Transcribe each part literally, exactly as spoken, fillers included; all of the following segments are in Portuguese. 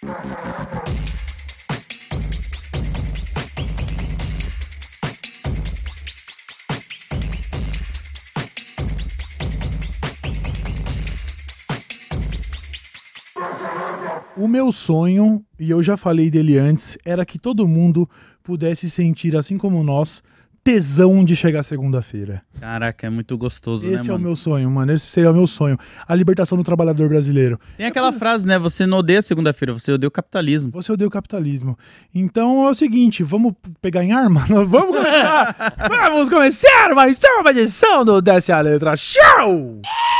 O meu sonho, e eu já falei dele antes, era que todo mundo pudesse sentir, assim como nós, tesão de chegar segunda-feira. Caraca, é muito gostoso, Esse né, mano? é o meu sonho, mano. Esse seria o meu sonho. A libertação do trabalhador brasileiro. Tem aquela frase, né? Você não odeia segunda-feira, você odeia o capitalismo. Você odeia o capitalismo. Então é o seguinte, vamos pegar em arma? Vamos começar! Vamos começar mais uma edição do Desce a Letra Show!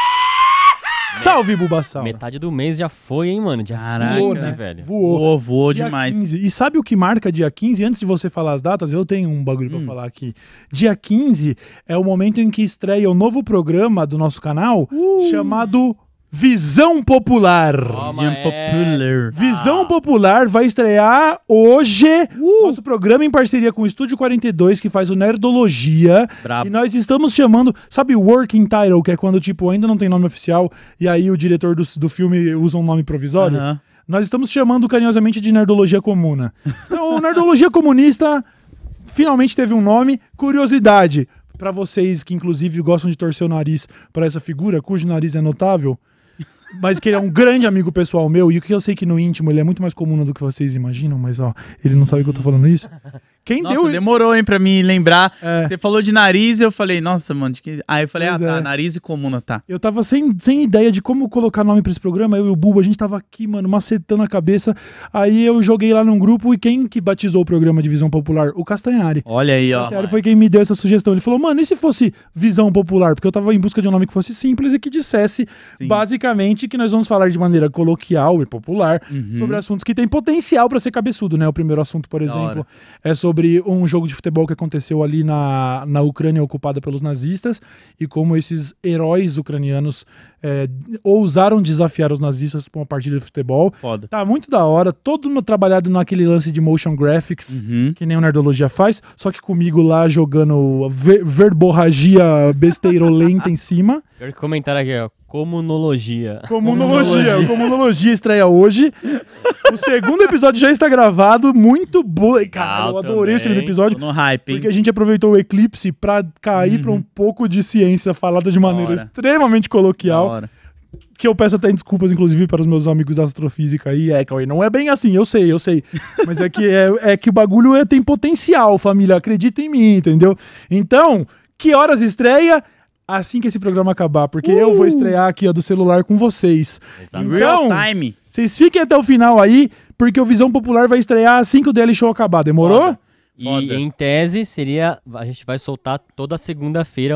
Salve, Bulbasaur! Metade do mês já foi, hein, mano? Dia Caraca, quinze, né? velho. Voou. Voou, voou Dia demais. quinze. E sabe o que marca dia quinze? Antes de você falar as datas, eu tenho um bagulho Hum. pra falar aqui. Dia quinze é o momento em que estreia o novo programa do nosso canal Uh. chamado Visão Popular. Toma Visão Popular. Visão Popular vai estrear hoje. Uh. Nosso programa em parceria com o Estúdio quarenta e dois, que faz o Nerdologia. Brabo. E nós estamos chamando, sabe, Working Title, que é quando, tipo, ainda não tem nome oficial e aí o diretor do, do filme usa um nome provisório? Aham. Nós estamos chamando carinhosamente de Nerdologia Comuna. Então, o Nerdologia Comunista finalmente teve um nome. Curiosidade, pra vocês que inclusive gostam de torcer o nariz pra essa figura, cujo nariz é notável, mas que ele é um grande amigo pessoal meu, e o que eu sei que no íntimo ele é muito mais comum do que vocês imaginam, mas ó, ele não sabe que eu tô falando isso. Quem Nossa, deu... demorou, hein, pra me lembrar. É. Você falou de nariz e eu falei, nossa, mano, de que... Aí eu falei, Pois ah, tá, é. nariz e comuna, tá. Eu tava sem, sem ideia de como colocar nome pra esse programa. Eu e o Buba, a gente tava aqui, mano, macetando a cabeça. Aí eu joguei lá num grupo e quem que batizou o programa de Visão Popular? O Castanhari. Olha aí, O ó. Castanhari foi quem me deu essa sugestão. Ele falou, mano, e se fosse Visão Popular? Porque eu tava em busca de um nome que fosse simples e que dissesse, Sim. basicamente, que nós vamos falar de maneira coloquial e popular Uhum. sobre assuntos que têm potencial pra ser cabeçudo, né? O primeiro assunto, por Da exemplo, hora. é sobre um jogo de futebol que aconteceu ali na, na Ucrânia ocupada pelos nazistas e como esses heróis ucranianos é, ousaram desafiar os nazistas pra uma partida de futebol. Foda. Tá muito da hora, todo no- trabalhado naquele lance de motion graphics, Uhum. que nem o Nerdologia faz, só que comigo lá jogando ver verborragia besteirolenta em cima. Pior que comentaram aqui, ó. Comunologia. Comunologia, o Comunologia estreia hoje. O segundo episódio já está gravado, muito bom. Cara, eu Legal adorei o segundo também. episódio. Tô no hype, hein? Porque a gente aproveitou o eclipse pra cair Uhum. pra um pouco de ciência falada de maneira hora. extremamente Da coloquial. hora. Que eu peço até desculpas, inclusive, para os meus amigos da astrofísica aí. É, Cauê, não é bem assim, eu sei, eu sei. Mas é que, é, é que o bagulho é, tem potencial, família. Acredita em mim, entendeu? Então, que horas estreia? Assim que esse programa acabar, porque Uh! eu vou estrear aqui ó, do celular com vocês. Exatamente. Real Então, time. vocês fiquem até o final aí, porque o Visão Popular vai estrear assim que o Daily Show acabar. Demorou? Foda. E Foda. em tese seria. A gente vai soltar toda segunda-feira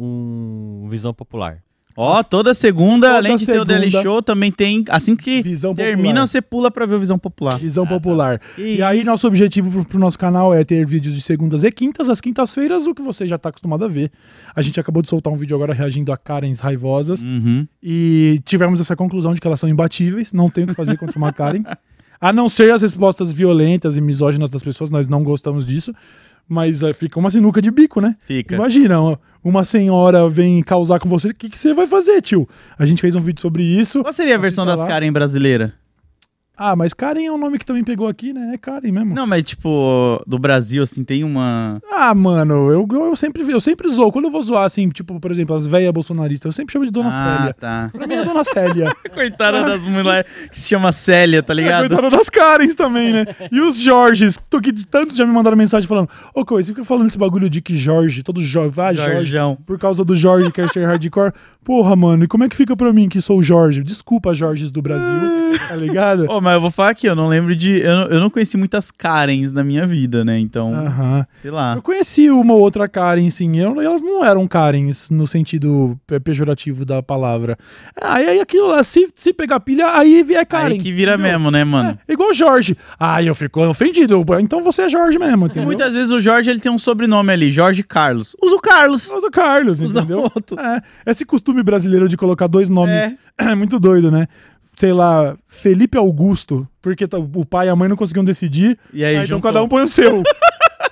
um, um Visão Popular. Ó, toda segunda, Toda além de ter o Daily segunda. Show, também tem... Assim que Visão termina, Popular. você pula pra ver o Visão Popular. Visão Popular. Que E aí, isso. nosso objetivo pro, pro nosso canal é ter vídeos de segundas e quintas. As quintas-feiras, o que você já tá acostumado a ver. A gente acabou de soltar um vídeo agora reagindo a Karens raivosas. Uhum. E tivemos essa conclusão de que elas são imbatíveis. Não tem o que fazer contra uma Karen. A não ser as respostas violentas e misóginas das pessoas. Nós não gostamos disso. Mas é, fica uma sinuca de bico, né? Fica. Imagina, ó, uma senhora vem causar com você. O que, que você vai fazer, tio? A gente fez um vídeo sobre isso. Qual seria a Posso versão das instalar? Karen brasileira? Ah, mas Karen é um nome que também pegou aqui, né? É Karen mesmo. Não, mas tipo, do Brasil, assim, tem uma... Ah, mano, eu, eu, sempre, eu sempre zoo. Quando eu vou zoar, assim, tipo, por exemplo, as velhas bolsonaristas, eu sempre chamo de Dona ah, Célia. tá. Pra mim é Dona Célia. Coitada das mulheres que se chama Célia, tá É, ligado? coitada das Karens também, né? E os Jorges, tô que tantos já me mandaram mensagem falando: Ô, Coisa, você fica falando esse bagulho de que Jorge, todo Jorge, vai, Jorge, Jorjão. por causa do Jorge quer ser hardcore. Porra, mano, e como é que fica pra mim que sou o Jorge? Desculpa, Jorges do Brasil, tá ligado? Ô, mas eu vou falar aqui, eu não lembro de... Eu não, eu não conheci muitas Karens na minha vida, né? Então, Aham. sei lá. Eu conheci uma ou outra Karen, sim. Eu, elas não eram Karens no sentido pe- pejorativo da palavra. Aí, aí aquilo lá, se, se pegar pilha, aí é Karen. Aí que vira entendeu? mesmo, né, mano? É, igual Jorge. Aí eu fico ofendido. Então você é Jorge mesmo, entendeu? Muitas vezes o Jorge, ele tem um sobrenome ali, Jorge Carlos. Usa o Carlos. Usa o Carlos, Usa entendeu? outro. É, esse costume brasileiro de colocar dois nomes é, muito doido, né? Sei lá, Felipe Augusto, porque tá- o pai e a mãe não conseguiam decidir. E aí, Aí então juntou. cada um põe o seu.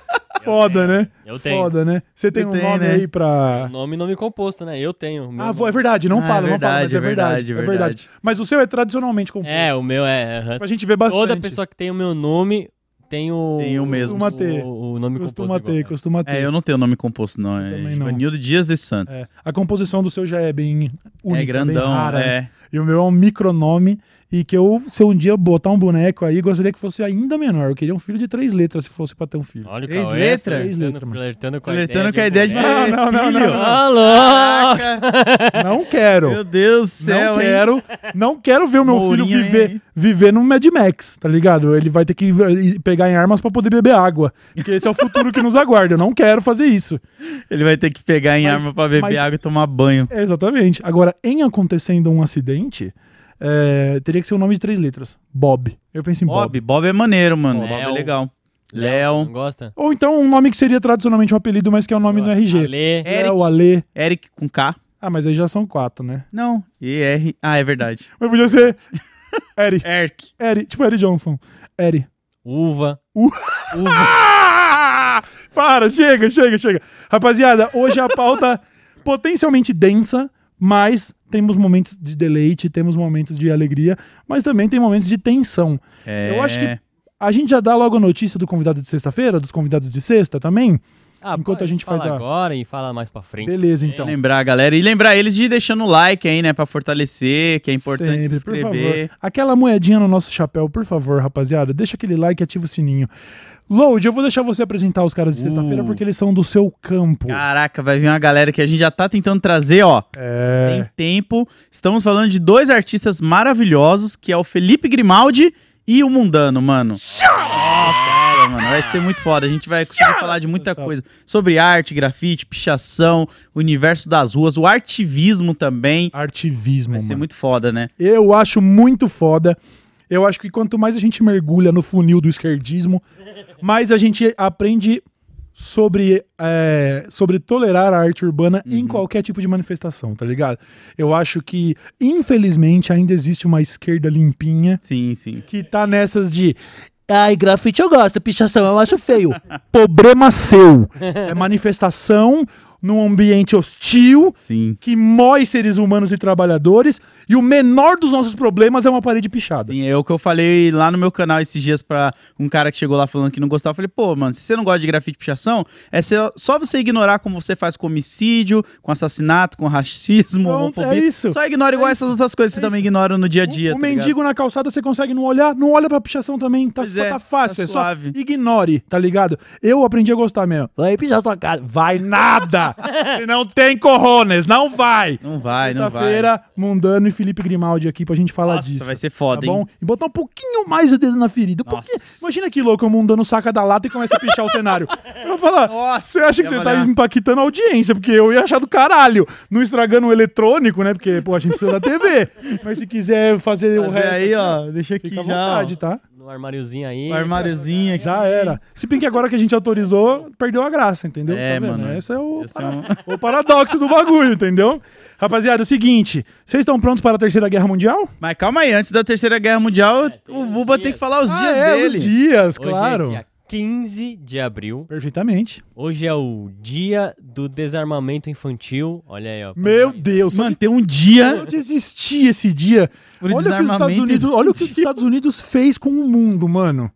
Foda, né? Eu tenho. Foda, né? Você tem Você um tem, nome né? aí pra... Nome nome composto, né? Eu tenho. meu Ah, nome. é verdade, não Ah, fala, é não fala, mas é verdade, verdade, é é verdade, verdade. Mas o seu é tradicionalmente composto. É, o meu é. aham. Pra gente ver bastante. Toda pessoa que tem o meu nome tem o. Tem o mesmo. Costuma ter. O, o nome Costuma composto. ter, igual, costuma ter. É, eu não tenho nome composto, não. É também não. Givanildo Dias dos É, Santos. a composição do seu já é bem única, É, grandão, bem rara. né? é. E o meu é um micronome. E que eu, se eu um dia botar um boneco aí, gostaria que fosse ainda menor. Eu queria um filho de três letras se fosse pra ter um filho. Olha o Três Cauê, letras? Três flertando, letras, mano. flertando com a Flertando ideia com a ideia de boneco. ter Não, não, não, filho. não, não. Alô! Caraca! Não quero. Meu Deus do céu, não hein? quero, não quero ver o meu Mourinho, filho viver, hein? viver num Mad Max, tá ligado? Ele vai ter que eh, pegar em armas pra poder beber água. Porque esse é o futuro que nos aguarda. Eu não quero fazer isso. Ele vai ter que pegar em Mas- arma pra beber mas- água e tomar banho. É, exatamente. Agora, em acontecendo um acidente, eh, teria que ser um nome de três letras. Bob. Eu penso em Bob. Bob, Bob é maneiro, mano. Bob é Léo. legal. Não Léo, gosta? Ou então um nome que seria tradicionalmente um apelido, mas que é o nome no R G. Ale. Léo, Ale. Eric com K. Ah, mas aí já são quatro, né? Não, E R. Ah, é verdade. Mas podia ser Eri. Eric. Eri. Tipo Eri Johnson. Eri. Uva. Ah! Para, chega, chega, chega. Rapaziada, hoje a pauta potencialmente densa, mas temos momentos de deleite, temos momentos de alegria, mas também tem momentos de tensão. É... Eu acho que a gente já dá logo a notícia do convidado de sexta-feira, dos convidados de sexta também. Ah, Enquanto pode a gente falar faz a- agora e fala mais pra frente. Beleza, então. Lembrar, galera. E lembrar eles de deixando o like aí, né? Pra fortalecer, que é importante se Sempre, por inscrever. favor. Aquela moedinha no nosso chapéu, por favor, rapaziada. Deixa aquele like e ativa o sininho. Load, eu vou deixar você apresentar os caras de sexta-feira Uh. porque eles são do seu campo. Caraca, vai vir uma galera que a gente já tá tentando trazer, ó. É. Tem tempo. Estamos falando de dois artistas maravilhosos, que é o Felipe Grimaldi e o Mundano, mano. Nossa, mano, vai ser muito foda. A gente vai conseguir falar de muita coisa sobre arte, grafite, pichação, o universo das ruas, o artivismo também. Artivismo, Vai mano. ser muito foda, né? Eu acho muito foda. Eu acho que quanto mais a gente mergulha no funil do esquerdismo, mais a gente aprende sobre, é, sobre tolerar a arte urbana em Uhum. qualquer tipo de manifestação, tá ligado? Eu acho que, infelizmente, ainda existe uma esquerda limpinha Sim, sim. que tá nessas de... Ai, grafite eu gosto, pichação eu acho feio. Problema seu. É manifestação num ambiente hostil Sim. que mói seres humanos e trabalhadores, e o menor dos nossos problemas é uma parede pichada. Sim, é o que eu falei lá no meu canal esses dias pra um cara que chegou lá falando que não gostava. Eu falei, pô, mano, se você não gosta de grafite e pichação, é só- só você ignorar como você faz com homicídio, com assassinato, com racismo, Pronto, homofobia. é isso. Só ignora igual É essas outras coisas que você É também isso. ignora no dia a dia. O, o tá ligado? mendigo na calçada você consegue não olhar, não olha pra pichação também, tá, Pois só, é, tá fácil, tá é só suave. ignore, tá ligado? Eu aprendi a gostar mesmo. Vai pichar sua cara. Vai nada! Você não tem corrones, não vai! Não vai, não vai. Sexta-feira, Mundano e Felipe Grimaldi aqui pra gente falar Nossa, disso. vai ser foda, Tá bom? hein? E botar um pouquinho mais o dedo na ferida. Um Nossa. pouquinho. Imagina que louco, o Mundano saca da lata e começa a pichar o cenário. Eu vou falar, Nossa, você acha que ia você tá valer. impactando a audiência? Porque eu ia achar do caralho. Não estragando o eletrônico, né? Porque, pô, a gente precisa da T V. Mas se quiser fazer o Fazer resto, aí, ó, deixa aqui fica à já, vontade, ó, tá? No armáriozinho aí. o armáriozinho aqui. Já era. Se bem que agora que a gente autorizou, perdeu a graça, entendeu? É, Tá vendo? mano. Esse é o, Esse é um- o paradoxo do bagulho, entendeu? Rapaziada, é o seguinte, vocês estão prontos para a Terceira Guerra Mundial? Mas calma aí, antes da Terceira Guerra Mundial, tem o os Buba dias. tem que falar os Ah, dias é, dele. os dias, Hoje claro. é dia quinze de abril. Perfeitamente. Hoje é o dia do desarmamento infantil. Olha aí, ó. Meu Deus, só Mano, de- tem um eu dia desisti esse dia. por Olha o que os Estados desarmamento Unidos, olha o que os infantil. Estados Unidos fez com o mundo, mano.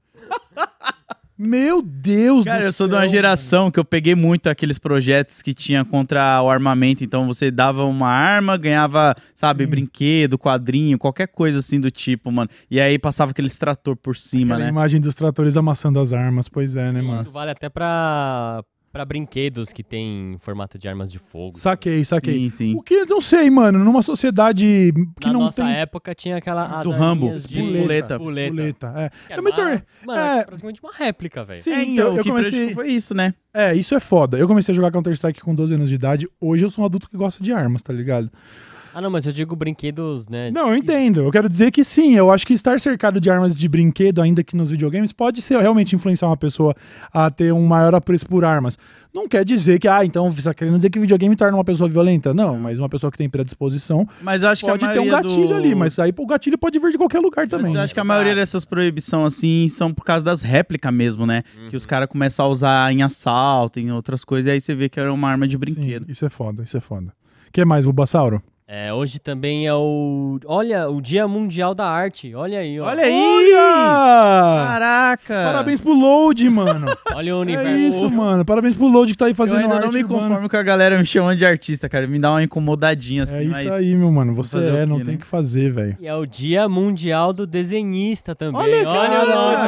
Meu Deus Cara, do eu sou de céu, uma geração que eu peguei muito aqueles projetos que tinha contra o armamento. Então você dava uma arma, ganhava, sabe, brinquedo, quadrinho, qualquer coisa assim do tipo, mano. E aí passava aquele extrator por cima, Aquela né? imagem dos tratores amassando as armas, pois é, né, mano? Isso vale até pra, pra brinquedos que tem formato de armas de fogo. Saquei, saquei. Sim, sim. O que eu não sei, mano, numa sociedade que Na não nossa tem época tinha aquela. as Do Rambo, arminhas de espoleta. espoleta, é. Que Eu era me uma- tornei- Mano, é. é praticamente uma réplica, velho. Sim, É, então, eu, o eu que comecei. prejudicou foi isso, né? É, isso é foda. Eu comecei a jogar Counter-Strike com doze anos de idade. Hoje eu sou um adulto que gosta de armas, tá ligado? Ah, não, mas eu digo brinquedos, né? Não, eu entendo. Eu quero dizer que sim, eu acho que estar cercado de armas de brinquedo, ainda que nos videogames, pode ser realmente influenciar uma pessoa a ter um maior apreço por armas. Não quer dizer que, ah, então você tá querendo dizer que videogame torna uma pessoa violenta. Não, mas uma pessoa que tem predisposição Mas eu acho pode que a ter um maioria gatilho do... ali, mas aí o gatilho pode vir de qualquer lugar também. Mas eu acho que a maioria dessas proibições, assim, são por causa das réplicas mesmo, né? Uhum. Que os caras começam a usar em assalto, em outras coisas, e aí você vê que era uma arma de brinquedo. Sim, isso é foda, isso é foda. O que mais, Bulbasauro? É, hoje também é o... Olha, o Dia Mundial da Arte. Olha aí, ó. Olha aí! Olha! Caraca! Parabéns pro Load, mano. Olha o universo. É isso, mano. Parabéns pro Load que tá aí fazendo arte. Eu ainda não me urbana. conformo com a galera me chamando de artista, cara. Me dá uma incomodadinha, assim, É isso mas... aí, meu mano. Você é, não quê, tem o né? que fazer, velho. E é o Dia Mundial do Desenhista também. Olha, Olha o Load.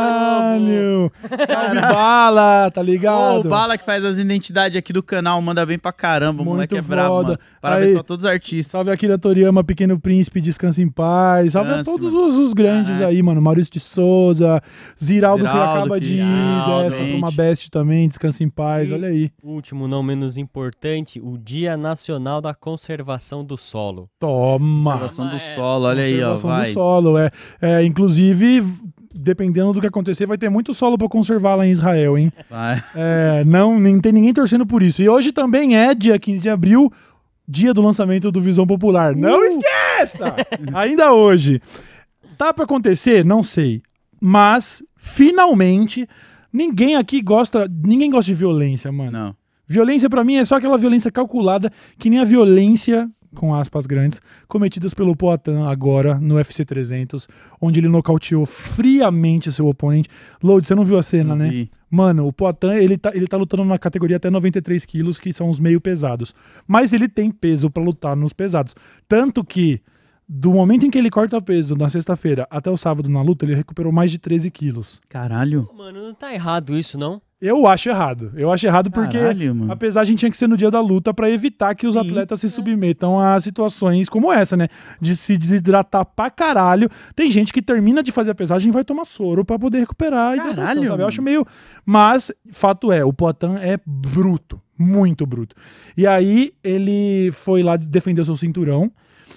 Caralho! Salve Bala, tá ligado? Ô, o Bala que faz as identidades aqui do canal, manda bem pra caramba. O Muito moleque é brabo, foda. mano. Parabéns Aí, pra todos os artistas. Salve Akira Toriyama, Pequeno Príncipe, Descansa em Paz. Salve a Descanse, todos mano. os, os grandes Caraca. aí, mano. Maurício de Souza, Ziraldo, que Ziraldo, acaba que- de ir, Ziraldo, dessa pra uma gente. best também, Descansa em Paz, E- olha aí. Último, não menos importante, o Dia Nacional da Conservação do Solo. Toma! Conservação do É, solo, olha aí, ó. Conservação Vai. do solo, é. é. Inclusive, dependendo do que acontecer, vai ter muito solo pra conservar lá em Israel, hein? Vai. É, não, nem tem ninguém torcendo por isso. E hoje também é dia quinze de abril, dia do lançamento do Visão Popular. Não esqueça! Ainda hoje. Tá pra acontecer? Não sei. Mas, finalmente, ninguém aqui gosta, ninguém gosta de violência, mano. Não. Violência pra mim é só aquela violência calculada, que nem a violência, com aspas grandes, cometidas pelo Poatan agora no U F C trezentos, onde ele nocauteou friamente seu oponente. Load, você não viu a cena, né? Vi. Mano, o Poatan, ele tá, ele tá lutando na categoria até noventa e três quilos, que são os meio pesados. Mas ele tem peso pra lutar nos pesados. Tanto que, do momento em que ele corta peso na sexta-feira até o sábado na luta, ele recuperou mais de treze quilos. Caralho. Mano, não tá errado isso, não? Eu acho errado. Eu acho errado porque, Caralho, mano. apesar, a gente tinha que ser no dia da luta pra evitar que os Sim. atletas se submetam a situações como essa, né? De se desidratar pra caralho. Tem gente que termina de fazer a pesagem e vai tomar soro pra poder recuperar a hidratação, Caralho, sabe? Eu mano. acho meio... Mas, fato é, o Poatan é bruto. Muito bruto. E aí, ele foi lá defender o seu cinturão.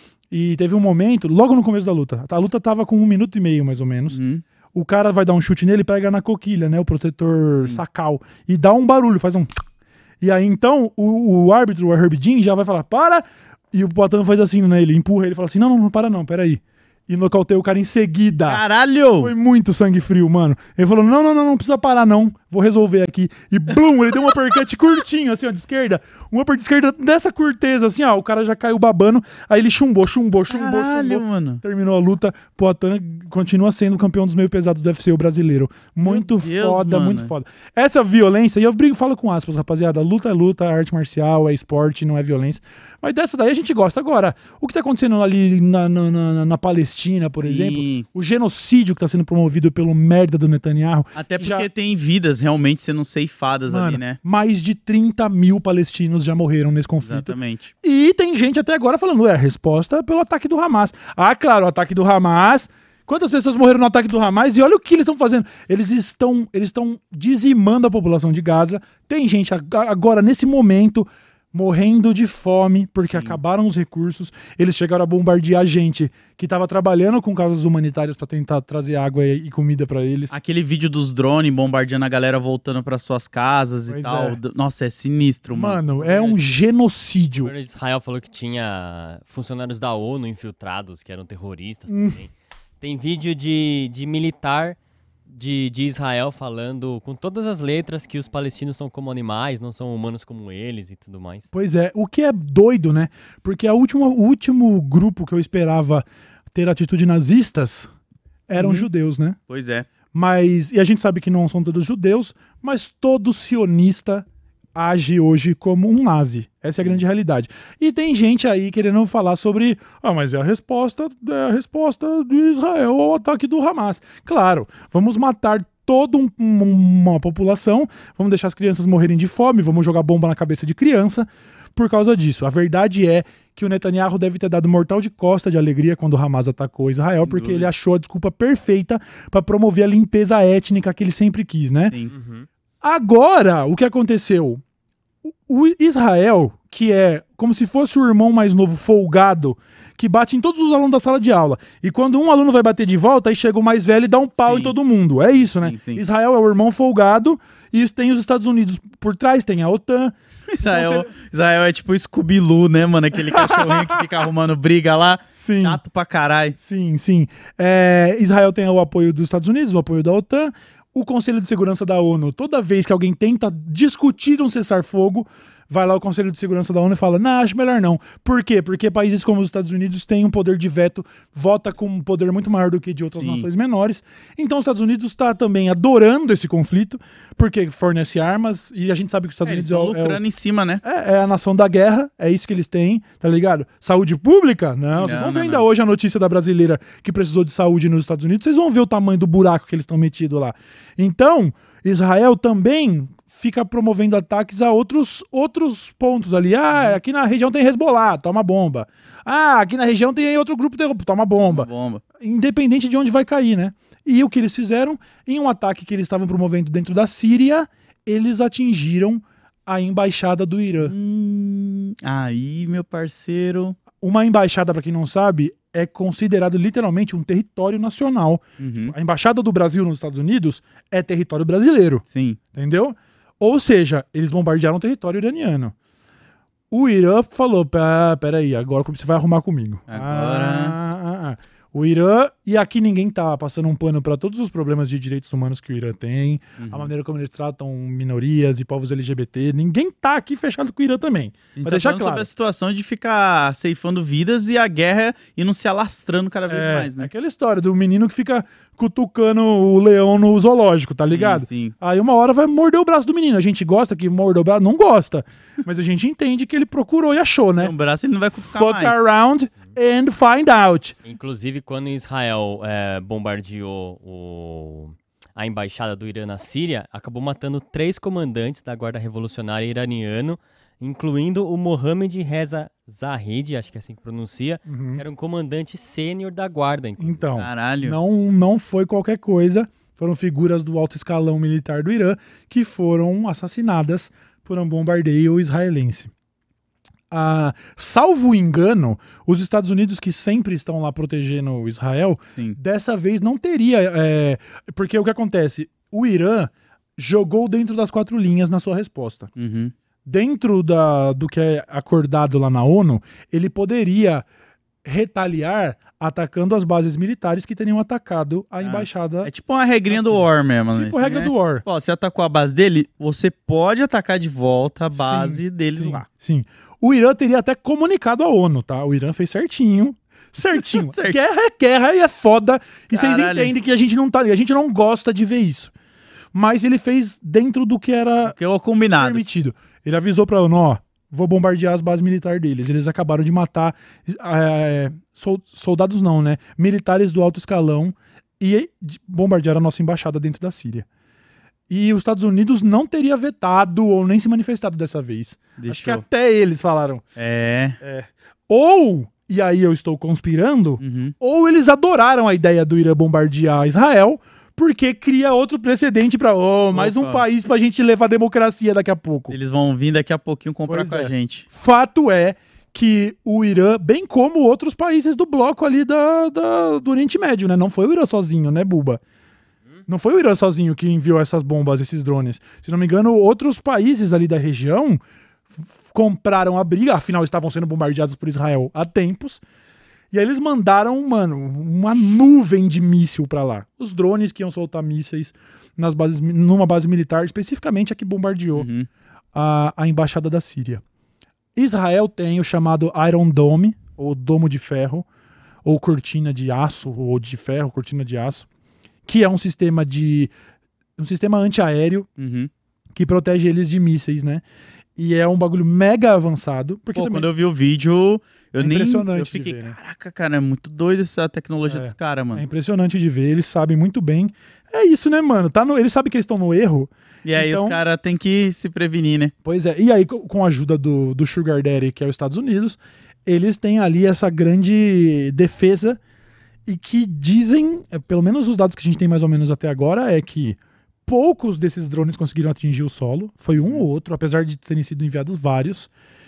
E teve um momento, logo no começo da luta. A luta tava com um minuto e meio, mais ou menos. Uhum. O cara vai dar um chute nele, pega na coquilha, né? O protetor sacal. E dá um barulho, faz um... E aí, então, o, o árbitro, o Herb Dean, já vai falar, para! E o Poatan faz assim, né? Ele empurra, ele fala assim, não, não, não para não, peraí. E nocauteia o cara em seguida. Caralho! Foi muito sangue frio, mano. Ele falou, não, não, não, não precisa parar não. Vou resolver aqui. E blum, ele deu um uppercut curtinho, assim, ó, de esquerda. Um uppercut de esquerda dessa curteza, assim, ó. O cara já caiu babando. Aí ele chumbou, chumbou, chumbou, Caralho, chumbou. mano. Terminou a luta. Poatan continua sendo campeão dos meio pesados do U F C, o brasileiro. Muito Meu Deus, foda, mano. muito foda. Essa violência, e eu brigo, falo com aspas, rapaziada. Luta é luta, é arte marcial, é esporte, não é violência. Mas dessa daí a gente gosta. Agora, o que tá acontecendo ali na, na, na, na Palestina, por Sim. exemplo, o genocídio que tá sendo promovido pelo merda do Netanyahu. Até porque Já- tem vidas realmente sendo ceifadas Mano, ali, né? mais de trinta mil palestinos já morreram nesse conflito. Exatamente. E tem gente até agora falando, é, a resposta é pelo ataque do Hamas. Ah, claro, o ataque do Hamas. Quantas pessoas morreram no ataque do Hamas? E olha o que eles estão fazendo. Eles estão, eles estão dizimando a população de Gaza. Tem gente ag- agora, nesse momento, morrendo de fome porque acabaram os recursos. Eles chegaram a bombardear gente que estava trabalhando com causas humanitárias para tentar trazer água e, e comida para eles. Aquele vídeo dos drones bombardeando a galera voltando para suas casas e Pois tal. é. D- Nossa, é sinistro, mano. Mano, é um O genocídio. governo de Israel falou que tinha funcionários da ONU infiltrados, que eram terroristas Hum. também. Tem vídeo de, de militar de, de Israel falando com todas as letras que os palestinos são como animais, não são humanos como eles e tudo mais. Pois é, o que é doido, né? Porque a última, o último grupo que eu esperava ter atitude nazistas eram Uhum. judeus, né? Pois é. Mas, e a gente sabe que não são todos judeus, mas todo sionista age hoje como um nazi. Essa é a grande realidade. E tem gente aí querendo falar sobre, ah, mas é a resposta, é a resposta de Israel ao ataque do Hamas. Claro, vamos matar toda um, um, uma população, vamos deixar as crianças morrerem de fome, vamos jogar bomba na cabeça de criança por causa disso. A verdade é que o Netanyahu deve ter dado mortal de costa de alegria quando o Hamas atacou Israel, porque dúvida. ele achou a desculpa perfeita para promover a limpeza étnica que ele sempre quis, né? Sim. Uhum. Agora, o que aconteceu? O- O Israel, que é como se fosse o irmão mais novo folgado, que bate em todos os alunos da sala de aula. E quando um aluno vai bater de volta, aí chega o mais velho e dá um pau Sim. em todo mundo. É isso, Sim, né? sim. Israel é o irmão folgado e tem os Estados Unidos por trás, tem a OTAN. Israel, Então, Israel é tipo o Scooby-Doo, né, mano? Aquele cachorrinho que fica arrumando briga lá. Sim. Chato pra caralho. Sim, sim. É, Israel tem o apoio dos Estados Unidos, o apoio da OTAN. O Conselho de Segurança da ONU, toda vez que alguém tenta discutir um cessar-fogo, vai lá o Conselho de Segurança da ONU e fala, não, acho melhor não. Por quê? Porque países como os Estados Unidos têm um poder de veto, vota com um poder muito maior do que de outras Sim. nações menores. Então os Estados Unidos está também adorando esse conflito, porque fornece armas, e a gente sabe que os Estados É, eles Unidos estão é, o- é o- lucrando em cima, né? é, é a nação da guerra, é isso que eles têm, tá ligado? Saúde pública? Não, vocês Não, vão ver não, ainda não. hoje a notícia da brasileira que precisou de saúde nos Estados Unidos, vocês vão ver o tamanho do buraco que eles estão metidos lá. Então, Israel também fica promovendo ataques a outros, outros pontos ali. Ah, aqui na região tem Hezbollah, toma bomba. Ah, aqui na região tem outro grupo, terrorista, toma bomba. Bomba. Independente de onde vai cair, né? E o que eles fizeram, em um ataque que eles estavam promovendo dentro da Síria, eles atingiram a embaixada do Irã. Hum, aí, meu parceiro. Uma embaixada, para quem não sabe, é considerado literalmente um território nacional. Uhum. A embaixada do Brasil nos Estados Unidos é território brasileiro, Sim. entendeu? Ou seja, eles bombardearam o território iraniano. O Irã falou, pá, peraí, agora como você vai arrumar comigo? Agora- Ah, ah, ah. O Irã, e aqui ninguém tá passando um pano para todos os problemas de direitos humanos que o Irã tem, Uhum. a maneira como eles tratam minorias e povos L G B T, ninguém tá aqui fechado com o Irã também. A gente Pra tá deixar falando claro. sobre a situação de ficar ceifando vidas e a guerra e não se alastrando cada vez É, mais, né? aquela história do menino que fica cutucando o leão no zoológico, tá ligado? Sim, sim. Aí uma hora vai morder o braço do menino. A gente gosta que morda o braço? Não gosta. Mas a gente entende que ele procurou e achou, né? Um braço ele não vai cutucar Fuck mais. around and find out. Inclusive, quando Israel é, bombardeou o- a embaixada do Irã na Síria, acabou matando três comandantes da Guarda Revolucionária iraniano, incluindo o Mohammad Reza Zahedi, acho que é assim que pronuncia, Uhum. que era um comandante sênior da guarda. inclusive. Então, Caralho. não, não foi qualquer coisa. Foram figuras do alto escalão militar do Irã que foram assassinadas por um bombardeio israelense. Ah, salvo engano, os Estados Unidos, que sempre estão lá protegendo Israel, Sim. dessa vez não teria. é, porque o que acontece? O Irã jogou dentro das quatro linhas na sua resposta. Uhum. Dentro da, do que é acordado lá na ONU, ele poderia retaliar atacando as bases militares que teriam atacado a embaixada. É tipo uma regrinha do Assim, War mesmo, né? tipo regra Né? do War. Ó, você atacou a base dele, você pode atacar de volta a base Sim, deles sim, lá. Sim. O Irã teria até comunicado à ONU, tá? O Irã fez certinho. Certinho. Certo. Guerra é guerra e é foda. E vocês Caralho. entendem que a gente não tá ali. A gente não gosta de ver isso. Mas ele fez dentro do que era Que é o combinado. permitido. Ele avisou pra ONU, ó, vou bombardear as bases militares deles. Eles acabaram de matar é, sol- soldados não, né? Militares do alto escalão e de- bombardearam a nossa embaixada dentro da Síria. E os Estados Unidos não teria vetado ou nem se manifestado dessa vez. Acho que Deixou. até eles falaram. É. Ou, e aí eu estou conspirando, Uhum. ou eles adoraram a ideia do Irã bombardear Israel, porque cria outro precedente pra, oh, mais um Opa. país pra gente levar a democracia daqui a pouco. Eles vão vir daqui a pouquinho comprar Pois com é. a gente. Fato é que o Irã, bem como outros países do bloco ali da, da- do Oriente Médio, né? Não foi o Irã sozinho, né, Buba? Não foi o Irã sozinho que enviou essas bombas, esses drones. Se não me engano, outros países ali da região f- compraram a briga, afinal estavam sendo bombardeados por Israel há tempos. E aí eles mandaram, mano, uma nuvem de míssil pra lá. Os drones que iam soltar mísseis nas bases, numa base militar, especificamente a que bombardeou Uhum. a, a embaixada da Síria. Israel tem o chamado Iron Dome, ou domo de ferro, ou cortina de aço, ou de ferro, cortina de aço, que é um sistema de um sistema antiaéreo Uhum. que protege eles de mísseis, né? E é um bagulho mega avançado, porque Pô, também quando eu vi o vídeo, eu É nem. impressionante Eu de fiquei, ver, né? caraca, cara, é muito doido essa tecnologia É. dos caras, é mano. impressionante de ver, eles sabem muito bem. É isso, né, mano? Tá no, eles sabem que eles estão no erro. E aí Então- os caras têm que se prevenir, né? Pois é, e aí co- com a ajuda do, do Sugar Daddy, que é os Estados Unidos, eles têm ali essa grande defesa e que dizem, é, pelo menos os dados que a gente tem mais ou menos até agora, é que poucos desses drones conseguiram atingir o solo. Foi um ou outro, apesar de terem sido enviados vários.